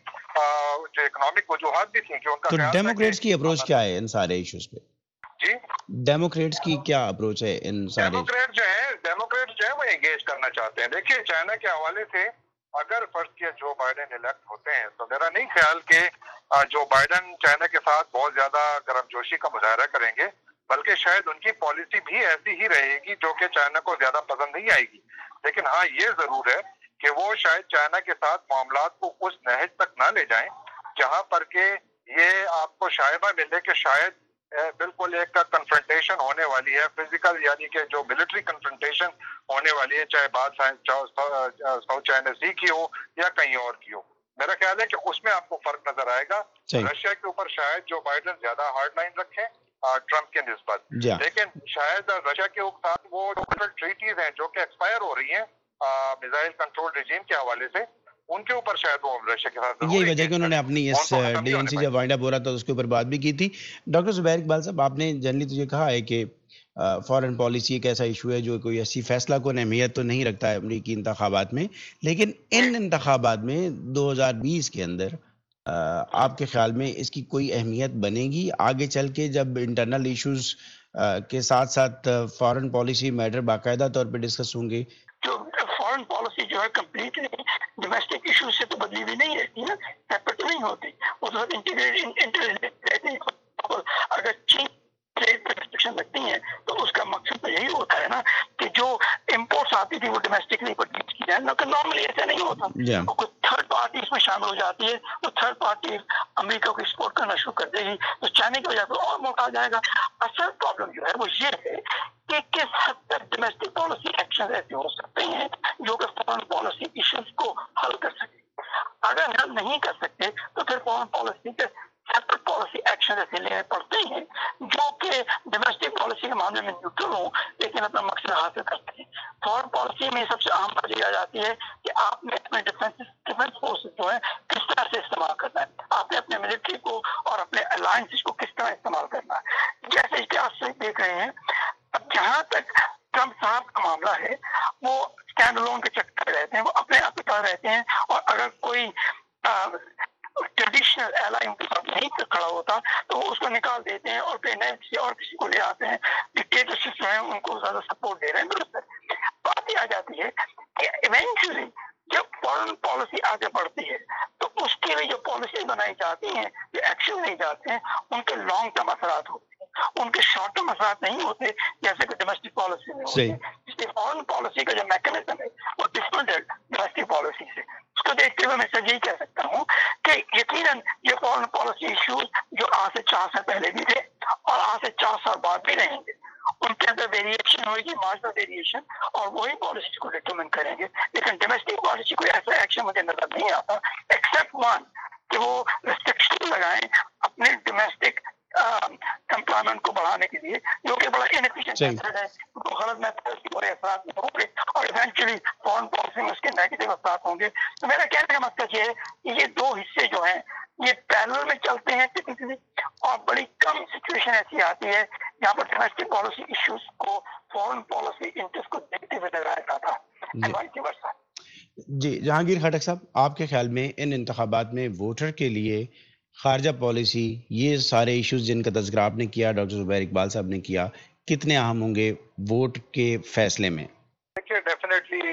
جو اکنامک وجوہات بھی تھیں کہ ان کا تو ڈیموکریٹس کی اپروچ کیا ہے ان سارے ایشوز پہ؟ جی ڈیموکریٹس کی کیا اپروچ ہے ان سارے؟ ڈیموکریٹ جو ہے ڈیموکریٹ جو ہے وہ انگیج کرنا چاہتے ہیں. دیکھیے چائنا کے حوالے سے اگر فرض کیا جو بائیڈن الیکٹ ہوتے ہیں تو میرا نہیں خیال کہ جو بائیڈن چائنا کے ساتھ بہت زیادہ گرم جوشی کا مظاہرہ کریں گے, بلکہ شاید ان کی پالیسی بھی ایسی ہی رہے گی جو کہ چائنا کو زیادہ پسند نہیں آئے گی. لیکن ہاں یہ ضرور ہے کہ وہ شاید چائنا کے ساتھ معاملات کو اس نہج تک نہ لے جائیں جہاں پر کہ یہ آپ کو شائبہ ملے کہ شاید بالکل ایک کنفرنٹیشن ہونے والی ہے, فزیکل یعنی کہ جو ملٹری کنفرنٹیشن ہونے والی ہے, چاہے بات ساؤتھ چائنا سی کی ہو یا کہیں اور کی ہو. میرا خیال ہے کہ اس میں آپ کو فرق نظر آئے گا. رشیا کے اوپر شاید جو بائیڈن زیادہ ہارڈ لائن رکھیں ٹرمپ کے نسبت, لیکن شاید رشیا کے ساتھ وہ ٹریٹیز ہیں جو کہ ایکسپائر ہو رہی ہیں میزائل کنٹرول رجیم کے حوالے سے, ان کے اوپر شاید وہ رشیا کے ساتھ یہی وجہ کہ انہوں نے اپنی اس ڈی این سی جب وائنڈ اپ ہو رہا تھا اس کے اوپر بات بھی کی تھی. ڈاکٹر زبیر اقبال صاحب, آپ نے جنرلی تو یہ کہا ہے کہ فارن پالیسی ایک ایسا ایشو ہے جو کوئی ایسی فیصلہ کن اہمیت تو نہیں رکھتا ہے امریکی انتخابات میں, لیکن ان انتخابات میں دو ہزار بیس کے اندر آپ کے خیال میں اس کی کوئی اہمیت بنے گی آگے چل کے جب انٹرنل ایشوز کے ساتھ ساتھ فارن پالیسی میٹر باقاعدہ طور پہ ڈسکس ہوں گے؟ جو فارن پالیسی جو ہے کمپلیٹلی ڈومیسٹک ایشو سے تو بدلی ہوئی نہیں رہتی نا, سیپریٹ نہیں ہوتی, وہ تو انٹیگریٹ رہتے ہیں. اگر چین ٹریڈ ریسٹرکشن لگتی ہیں تو اس کا مقصد تو یہی ہوتا ہے نا کہ جو امپورٹس آتی تھی وہ ڈومیسٹکلی پرچیز کی جائے, لیکن نارملی ایسا نہیں ہوتا. کوئی تھرڈ پارٹی اس میں شامل ہو جاتی ہے, وہ تھرڈ پارٹی امریکہ کو ایکسپورٹ کرنا شروع کر دے گی تو چائنا کی وجہ سے اور موقع آ جائے گا. اصل پرابلم جو ہے وہ یہ ہے کہ کس حد تک ڈومیسٹک پالیسی ایکشن ایسے ہو سکتے ہیں جو کہ فارن پالیسی ایشوز کو حل کر سکے. اگر حل نہیں کر سکتے تو پھر فارن پالیسی کے سیپریٹ پالیسی ایکشن ایسے لینے پڑتے ہیں جو کہ ڈومیسٹک پالیسی کے معاملے میں نیوٹرل ہوں لیکن اپنا مقصد حاصل کر سکیں. فارن پالیسی میں سب سے اہم بات یہ آ جاتی ہے کہ آپ نے اپنے ڈیفینس ڈیفینس فورسز جو ہیں کس طرح سے استعمال کرنا ہے, آپ نے اپنے ملٹری کو اور اپنے الائنس کو کس طرح استعمال کرنا ہے. جیسے کہ آپ سے دیکھ رہے ہیں اب جہاں تک ٹرمپ صاحب کا معاملہ ہے وہ اسٹینڈ لون کے چکر رہتے ہیں, وہ اپنے آپ کے پاس رہتے ہیں, اور اگر کوئی ٹریڈیشنل ایلائی ان کے ساتھ نہیں کھڑا ہوتا تو وہ اس کو نکال دیتے ہیں اور پھر نئے کسی اور کسی کو لے آتے ہیں. ڈکٹیٹرشپ جو ہیں ان کو زیادہ سپورٹ دے رہے ہیں. درست ہے, بات یہ آ جاتی ہے کہ ایونچولی جب فارن پالیسی آگے بڑھتی ہے تو اس کے لیے جو پالیسی بنائی جاتی ہیں, جو ایکشن لیے جاتے ہیں, ان کے لانگ ٹرم اثرات ہوتے ہیں, ان کے شارٹ ٹرم اثرات نہیں ہوتے جیسے کہ ڈومیسٹک پالیسی میں ہوتے ہیں. اس لیے فارن پالیسی کا جو میکینزم ہے وہ ڈفرنٹ ہے ڈومیسٹک پالیسی سے. اس کو دیکھتے ہوئے میں سر یہی کہہ سکتا ہوں کہ یقیناً یہ فارن پالیسی ایشوز جو آج سے چار سال پہلے بھی تھے اور آج سے چار سال بعد بھی رہیں گے, ان کے اندر اور یہ مارجنل ویریشن اور وہی پالیسی کو ڈٹرمن کریں گے. لیکن ڈومیسٹک پالیسی کوئی ایسا ایکشن مجھے نظر نہیں آتا ایکسپٹ ون کہ وہ ریسٹرکشن لگائیں اپنے ڈومیسٹک امپلائمنٹ کو بڑھانے کے لیے, جو کہ بڑا انفیشینٹ میتھڈ ہے, تو غلط میتھڈ اس کے برے اثرات میں ہوں گے اور ایونچولی فارن پالیسی میں اس کے نیگیٹو اثرات ہوں گے. تو میرا کہنے کا مقصد یہ ہے کہ یہ دو حصے جو ہیں یہ پیرل میں چلتے ہیں ٹپکلی, اور بڑی کم سچویشن ایسی آتی ہے جہاں پر ڈومیسٹک پالیسی ایشوز کو فارن پالیسی انٹرسٹ کو دیکھتے ہوئے نظر آتا تھا. جی جہانگیر خٹک صاحب, آپ کے خیال میں ان انتخابات میں ووٹر کے لیے خارجہ پالیسی, یہ سارے ایشوز جن کا تذکرہ آپ نے کیا, ڈاکٹر زبیر اقبال صاحب نے کیا, کتنے اہم ہوں گے ووٹ کے فیصلے میں؟ دیکھیے ڈیفینیٹلی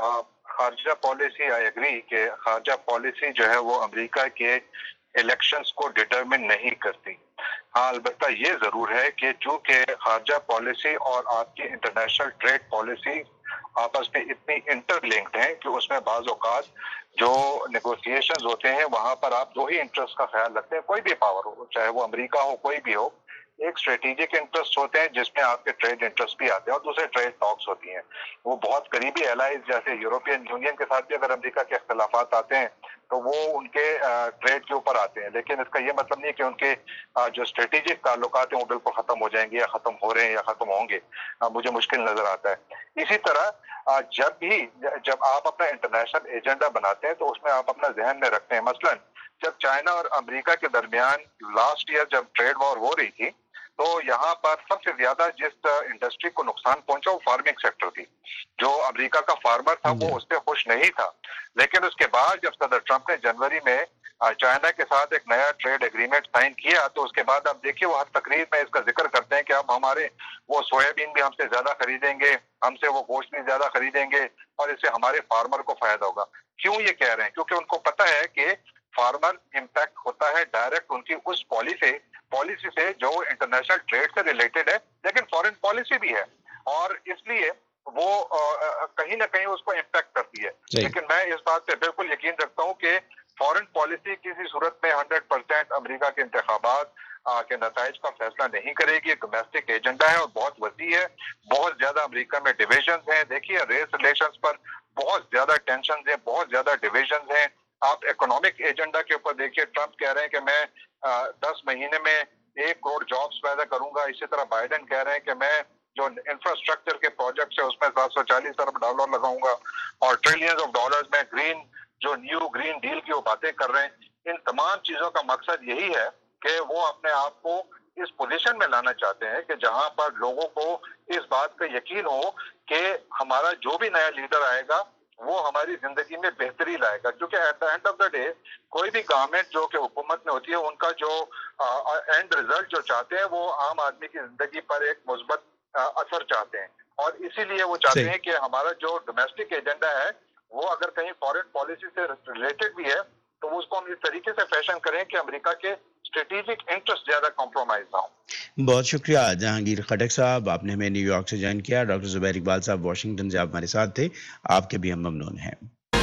خارجہ پالیسی, آئی ایگری کہ خارجہ پالیسی جو ہے وہ امریکہ کے الیکشنز کو ڈٹرمن نہیں کرتی. ہاں البتہ یہ ضرور ہے کہ چونکہ خارجہ پالیسی اور آپ کی انٹرنیشنل ٹریڈ پالیسی آپس میں اتنی انٹر لنکڈ ہیں کہ اس میں بعض اوقات جو نیگوسیشنز ہوتے ہیں وہاں پر آپ دو ہی انٹرسٹ کا خیال رکھتے ہیں, کوئی بھی پاور ہو, چاہے وہ امریکہ ہو کوئی بھی ہو. ایک اسٹریٹجک انٹرسٹ ہوتے ہیں جس میں آپ کے ٹریڈ انٹرسٹ بھی آتے ہیں, اور دوسرے ٹریڈ ٹاکس ہوتی ہیں. وہ بہت قریبی الائز جیسے یورپین یونین کے ساتھ بھی اگر امریکہ کے اختلافات آتے ہیں تو وہ ان کے ٹریڈ کے اوپر آتے ہیں, لیکن اس کا یہ مطلب نہیں کہ ان کے جو اسٹریٹجک تعلقات ہیں وہ بالکل ختم ہو جائیں گے یا ختم ہو رہے ہیں یا ختم ہوں گے. مجھے مشکل نظر آتا ہے. اسی طرح جب بھی جب آپ اپنا انٹرنیشنل ایجنڈا بناتے ہیں تو اس میں آپ اپنا ذہن میں رکھتے ہیں, مثلاً جب چائنا اور امریکہ کے درمیان لاسٹ ایئر جب ٹریڈ وار ہو رہی تھی تو یہاں پر سب سے زیادہ جس انڈسٹری کو نقصان پہنچا وہ فارمنگ سیکٹر تھی. جو امریکہ کا فارمر تھا وہ اس سے خوش نہیں تھا, لیکن اس کے بعد جب صدر ٹرمپ نے جنوری میں چائنا کے ساتھ ایک نیا ٹریڈ ایگریمنٹ سائن کیا تو اس کے بعد آپ دیکھیے وہ ہر تقریر میں اس کا ذکر کرتے ہیں کہ اب ہمارے وہ سویا بین بھی ہم سے زیادہ خریدیں گے, ہم سے وہ گوشت بھی زیادہ خریدیں گے, اور اس سے ہمارے فارمر کو فائدہ ہوگا. کیوں یہ کہہ رہے ہیں؟ کیونکہ ان کو پتہ ہے کہ فارمر امپیکٹ ہوتا ہے ڈائریکٹ ان کی اس پالیسی پالیسی سے جو انٹرنیشنل ٹریڈ سے ریلیٹڈ ہے لیکن فارن پالیسی بھی ہے, اور اس لیے وہ کہیں نہ کہیں اس کو امپیکٹ کرتی ہے. لیکن میں اس بات پہ بالکل یقین رکھتا ہوں کہ فارن پالیسی کسی صورت میں ہنڈریڈ پرسینٹ امریکہ کے انتخابات کے نتائج کا فیصلہ نہیں کرے گی. ڈومیسٹک ایجنڈا ہے اور بہت وسیع ہے, بہت زیادہ امریکہ میں ڈویژنز ہیں. دیکھیے ریس ریلیشنز پر بہت زیادہ ٹینشنز ہیں, بہت زیادہ ڈویژنز ہیں. آپ اکنامک ایجنڈا کے اوپر دیکھیے, ٹرمپ کہہ رہے ہیں کہ میں دس مہینے میں ایک کروڑ جابز پیدا کروں گا. اسی طرح بائیڈن کہہ رہے ہیں کہ میں جو انفراسٹرکچر کے پروجیکٹس ہیں اس میں سات سو چالیس ارب ڈالر لگاؤں گا, اور ٹریلینز آف ڈالرز میں گرین جو نیو گرین ڈیل کی وہ باتیں کر رہے ہیں. ان تمام چیزوں کا مقصد یہی ہے کہ وہ اپنے آپ کو اس پوزیشن میں لانا چاہتے ہیں کہ جہاں پر لوگوں کو اس بات کا یقین ہو کہ ہمارا جو بھی نیا لیڈر آئے گا وہ ہماری زندگی میں بہتری لائے گا. کیونکہ at the end of the day کوئی بھی گورنمنٹ جو کہ حکومت میں ہوتی ہے ان کا جو اینڈ ریزلٹ جو چاہتے ہیں وہ عام آدمی کی زندگی پر ایک مثبت اثر چاہتے ہیں, اور اسی لیے وہ چاہتے ہیں کہ ہمارا جو ڈومیسٹک ایجنڈا ہے وہ اگر کہیں فارن پالیسی سے ریلیٹڈ بھی ہے تو اس کو ہم اس طریقے سے فیشن کریں کہ امریکہ کے اسٹریٹجک انٹرسٹ زیادہ کمپرومائز نہ ہوں. بہت شکریہ جہانگیر خٹک صاحب, آپ نے ہمیں نیو یارک سے جوائن کیا. ڈاکٹر زبیر اقبال صاحب واشنگٹن سے آپ ہمارے ساتھ تھے, آپ کے بھی ہم ممنون ہیں.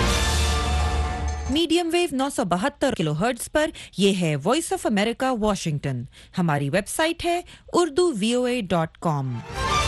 میڈیم ویو نو سو بہتر کلو ہرٹز پر یہ ہے وائس آف امریکہ واشنگٹن. ہماری ویب سائٹ ہے Urdu V O A dot کام.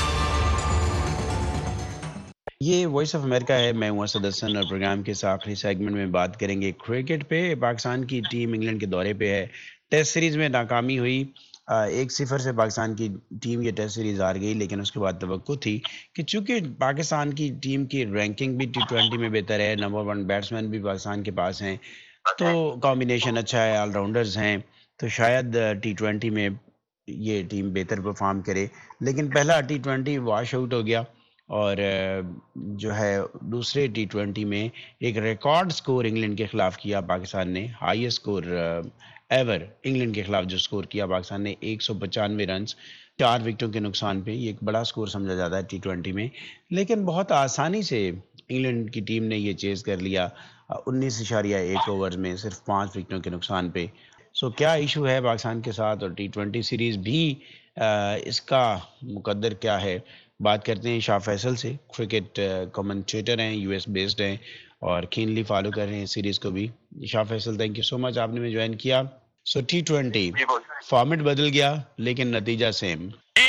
یہ وائس آف امریکہ ہے, میں ہوں اسد حسن, اور پروگرام کے آخری سیگمنٹ میں بات کریں گے کرکٹ پہ. پاکستان کی ٹیم انگلینڈ کے دورے پہ ہے. ٹیسٹ سیریز میں ناکامی ہوئی, ایک صفر سے پاکستان کی ٹیم یہ ٹیسٹ سیریز ہار گئی, لیکن اس کے بعد توقع تھی کہ چونکہ پاکستان کی ٹیم کی رینکنگ بھی ٹی ٹوینٹی میں بہتر ہے, نمبر ون بیٹسمین بھی پاکستان کے پاس ہیں, تو کمبینیشن اچھا ہے, آل راؤنڈرز ہیں, تو شاید ٹی ٹوینٹی میں یہ ٹیم بہتر پرفارم کرے. لیکن پہلا ٹی ٹوینٹی واش آؤٹ ہو گیا, اور جو ہے دوسرے ٹی ٹوینٹی میں ایک ریکارڈ سکور انگلینڈ کے خلاف کیا پاکستان نے, ہائیسٹ سکور ایور انگلینڈ کے خلاف جو سکور کیا پاکستان نے, ایک سو پچانوے رنز چار وکٹوں کے نقصان پہ. یہ ایک بڑا سکور سمجھا جاتا ہے ٹی ٹوینٹی میں, لیکن بہت آسانی سے انگلینڈ کی ٹیم نے یہ چیز کر لیا انیس اشاریہ ایک اوورز میں صرف پانچ وکٹوں کے نقصان پہ. سو کیا ایشو ہے پاکستان کے ساتھ, اور ٹی ٹوینٹی سیریز بھی اس کا مقدر کیا ہے؟ بات کرتے ہیں شاہ فیصل سے, کرکٹ کمنٹیٹر ہیں, یو ایس بیسڈ ہیں اور کینلی فالو کر رہے ہیں سیریز کو بھی. Shah Faisal thank you so much, آپ نے میں جوائن کیا. سو ٹی ٹوینٹی فارمیٹ بدل گیا لیکن نتیجہ سیم. جی, اور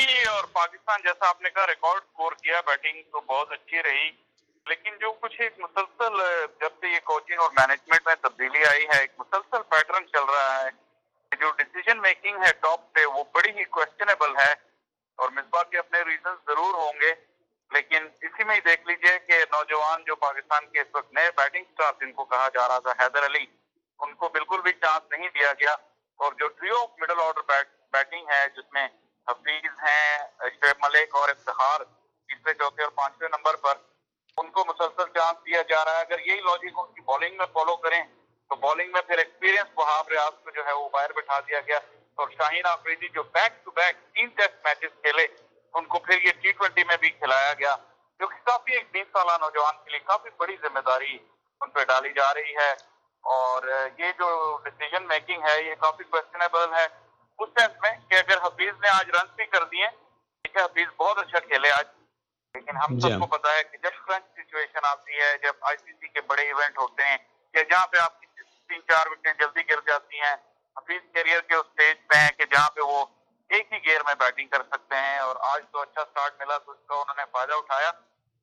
पाकिस्तान जैसा आपने कहा रिकॉर्ड स्कोर किया, बैटिंग तो बहुत अच्छी रही, लेकिन जो कुछ एक मुसलसल जब से ये कोचिंग और मैनेजमेंट में तब्दीली आई है, एक मुसलसल पैटर्न चल रहा है, जो डिसीजन मेकिंग है टॉप पे वो बड़ी ही क्वेश्चनेबल है। और मिसबाह के अपने रीजन जरूर होंगे, लेकिन इसी में ही देख लीजिए कि नौजवान जो पाकिस्तान के इस वक्त नए बैटिंग स्टार जिनको कहा जा रहा था हैदर अली, उनको बिल्कुल भी चांस नहीं दिया गया। और जो trio of middle order bat, batting है जिसमें हफीज हैं, शोएब मलिक और इफ्तिखार तीसरे चौथे और पांचवें नंबर पर, उनको मुसलसल चांस दिया जा रहा है। अगर यही लॉजिक उनकी बॉलिंग में फॉलो करें तो बॉलिंग में फिर एक्सपीरियंस वहाब रियाज को जो है वो बाहर बिठा दिया गया, और शाहीन आफरीदी जो बैक टू बैक तीन टेस्ट मैचेस खेले उनको फिर ये टी ट्वेंटी में भी खिलाया गया, जो कि काफी एक बीस साल नौजवान के लिए काफी बड़ी जिम्मेदारी उन पर डाली जा रही है। और ये जो डिसीजन मेकिंग है ये काफी क्वेश्चनेबल है उस सेंस में कि अगर हफीज ने आज रन भी कर दिए, ठीक है हफीज बहुत अच्छा खेले आज, लेकिन हम सबको पता है कि जब क्रंच सिचुएशन आती है, जब आईसीसी के बड़े इवेंट होते हैं कि जहाँ पे आपकी तीन चार विकेटें जल्दी गिर जाती हैं, हफीज कैरियर के उस स्टेज पे हैं कि जहाँ पे वो एक ही गेयर में बैटिंग कर सकते हैं, और आज तो अच्छा स्टार्ट मिला तो उसका उन्होंने फायदा उठाया।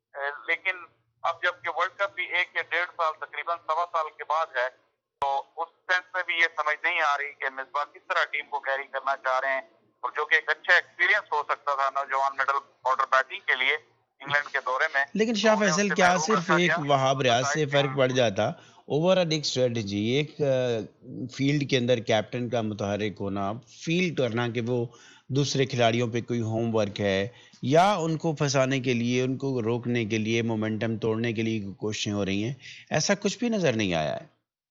लेकिन अब जबकि वर्ल्ड कप भी एक या डेढ़ साल तकरीबन सवा साल के बाद है, तो उस सेंस में भी ये समझ नहीं आ रही कि मिसबाह किस तरह टीम को कैरी करना चाह रहे हैं, और जो कि एक अच्छा एक्सपीरियंस हो सकता था नौजवान मिडिल ऑर्डर बैटिंग के लिए इंग्लैंड के दौरे में। लेकिन शाह फैसल क्या सिर्फ एक वहाब रियाज से फर्क पड़ जाता, ओवरऑल एक स्ट्रेटजी, एक फील्ड के अंदर कैप्टन का मुतहरिक होना, फील करना कि वो दूसरे खिलाड़ियों पे कोई होमवर्क है या उनको फंसाने के लिए, उनको रोकने के लिए, मोमेंटम तोड़ने के लिए कोशिशें हो रही हैं, ऐसा कुछ भी नजर नहीं आया है।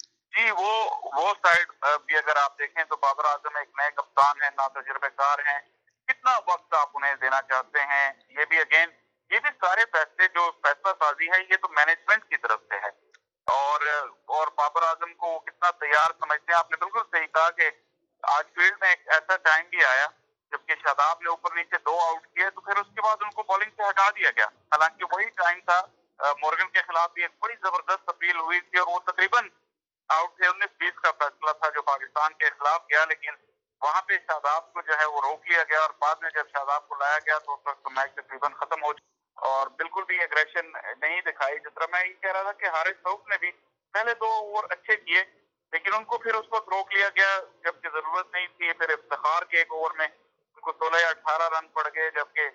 जी वो वो साइड भी अगर आप देखें तो बाबर आजम एक नए कप्तान हैं, ना तजुर्बेकार हैं, कितना वक्त आप उन्हें देना चाहते हैं, ये भी अगेन ये भी सारे फैसले जो फैसला साजी है ये तो मैनेजमेंट की तरफ से है, और और बाबर आजम को वो कितना तैयार समझते हैं। आपने बिल्कुल सही कहा कि आज फील्ड में एक ऐसा टाइम भी आया जबकि शादाब ने ऊपर नीचे दो आउट किए तो फिर उसके बाद उनको बॉलिंग से हटा दिया गया, हालांकि वही टाइम था मॉर्गन के खिलाफ भी एक बड़ी जबरदस्त अपील हुई थी और वो तकरीबन आउट थे, उन्नीस बीस का फैसला था जो पाकिस्तान के खिलाफ गया, लेकिन वहां पे शादाब को जो है वो रोक लिया गया, और बाद में जब शादाब को लाया गया तो उस वक्त मैच तकरीबन खत्म हो चुका और बिल्कुल भी एग्रेशन नहीं दिखाई। जिस तरह मैं ये कह रहा था कि हारिस सऊद ने भी पहले दो ओवर अच्छे किए, लेकिन उनको फिर उस वक्त रोक लिया गया जबकि जरूरत नहीं थी। फिर इफ्तिखार के एक ओवर में उनको सोलह या अठारह रन पड़ गए, जबकि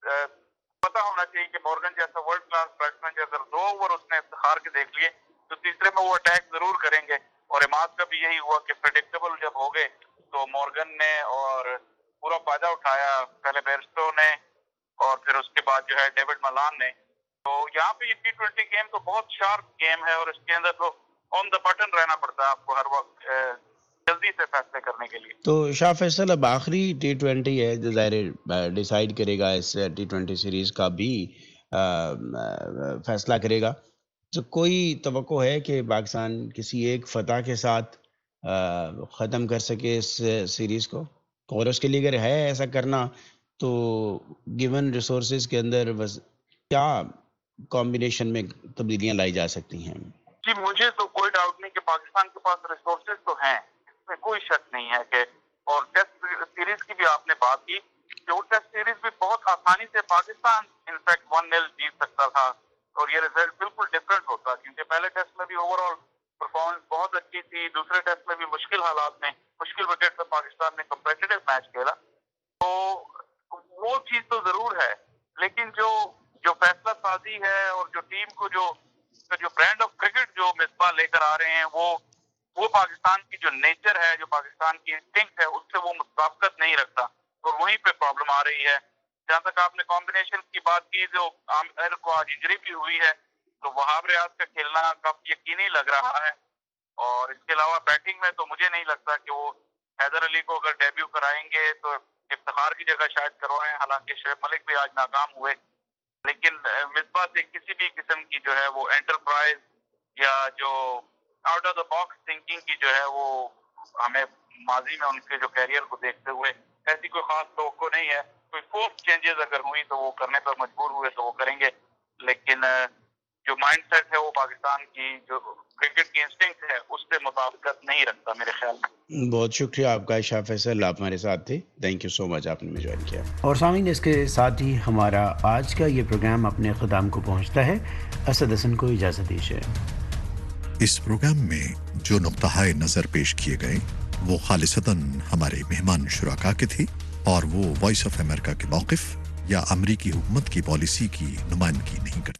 पता होना चाहिए कि मॉर्गन जैसा वर्ल्ड क्लास बैट्समैन अगर दो ओवर उसने इफ्तिखार के देख लिए तो तीसरे में वो अटैक जरूर करेंगे, और इमाद का भी यही हुआ कि प्रेडिक्टेबल जब हो गए तो मॉर्गन ने और पूरा फायदा उठाया, पहले बेयरस्टो ने और फिर उसके बाद जो है डेविड मलान ने। तो यहाँ पे ये टी ट्वेंटी गेम तो बहुत शार्प गेम है और इसके अंदर तो ऑन द बटन रहना पड़ता है आपको हर वक्त जल्दी से फैसले करने के लिए। तो शाह फैसल अब आखिरी टी ट्वेंटी है जो ज़ाहिर डिसाइड करेगा, इस टी ट्वेंटी सीरीज का भी आ, आ, फैसला करेगा। तो कोई तवक्को है कि पाकिस्तान किसी एक फतह के साथ ख़त्म कर सके इस सीरीज़ को, और उसके लिए अगर है ऐसा करना तो गिवन रिसोर्सेज के अंदर बस क्या कॉम्बिनेशन में तब्दीलियां लाई जा सकती हैं? जी मुझे तो कोई डाउट नहीं कि पाकिस्तान के पास रिसोर्सेज तो हैं, इसमें कोई शक नहीं है कि, और टेस्ट सीरीज की भी आपने बात की, जो टेस्ट सीरीज भी बहुत आसानी से पाकिस्तान इनफैक्ट वन नील जीत सकता था और ये रिजल्ट बिल्कुल डिफरेंट होता, क्योंकि पहले टेस्ट में भी ओवरऑल परफॉर्मेंस बहुत अच्छी थी, दूसरे टेस्ट में भी मुश्किल हालात में मुश्किल विकेट पर पाकिस्तान ने कम्पिटिटिव मैच खेला, तो वो चीज तो जरूर है। लेकिन जो जो फैसला साजी है और जो टीम को जो जो ब्रांड ऑफ क्रिकेट जो मिसबाह लेकर आ रहे हैं वो वो पाकिस्तान की जो नेचर है, जो पाकिस्तान की इंस्टिंक्ट है, उससे वो मुताबिकत नहीं रखता और वहीं पे प्रॉब्लम आ रही है। जहाँ तक आपने कॉम्बिनेशन की बात की, जो आमिर को आज इंजरी भी हुई है, तो वहाब रियाज का खेलना काफी यकीनी लग रहा है। और इसके अलावा बैटिंग में तो मुझे नहीं लगता कि वो हैदर अली को अगर डेब्यू कराएंगे तो इफ्तिखार की जगह शायद करवाएं, हालांकि शोएब मलिक भी आज नाकाम हुए, लेकिन मिसबाह से किसी भी किस्म की जो है वो एंटरप्राइज या जो out of the box thinking की जो है वो हमें माजी में उनके जो कैरियर को देखते हुए ऐसी कोई खास तवक्को नहीं है। कोई फोर्स चेंजेस अगर हुई तो वो करने पर मजबूर हुए तो वो करेंगे, लेकिन जो جو مائنڈ سیٹ ہے وہ پاکستان کی جو کرکٹ کی انسٹنکٹ ہے اس سے مطابقت نہیں رکھتا میرے خیال میں. بہت شکریہ آپ کا عائشہ فیصل، آپ ہمارے ساتھ تھے. تھینک یو سو مچ، آپ نے مجھے جوائن کیا. اور سامعین، اس کے ساتھ ہی ہمارا آج کا یہ پروگرام اپنے اختتام کو پہنچتا ہے. اسد حسن کو اجازت دیجیے. اس پروگرام میں جو نقطہ نظر پیش کیے گئے وہ خالصتاً ہمارے مہمان شرکا کے تھے اور وہ وائس آف امریکہ کے موقف یا امریکی حکومت کی پالیسی کی نمائندگی نہیں کرتے.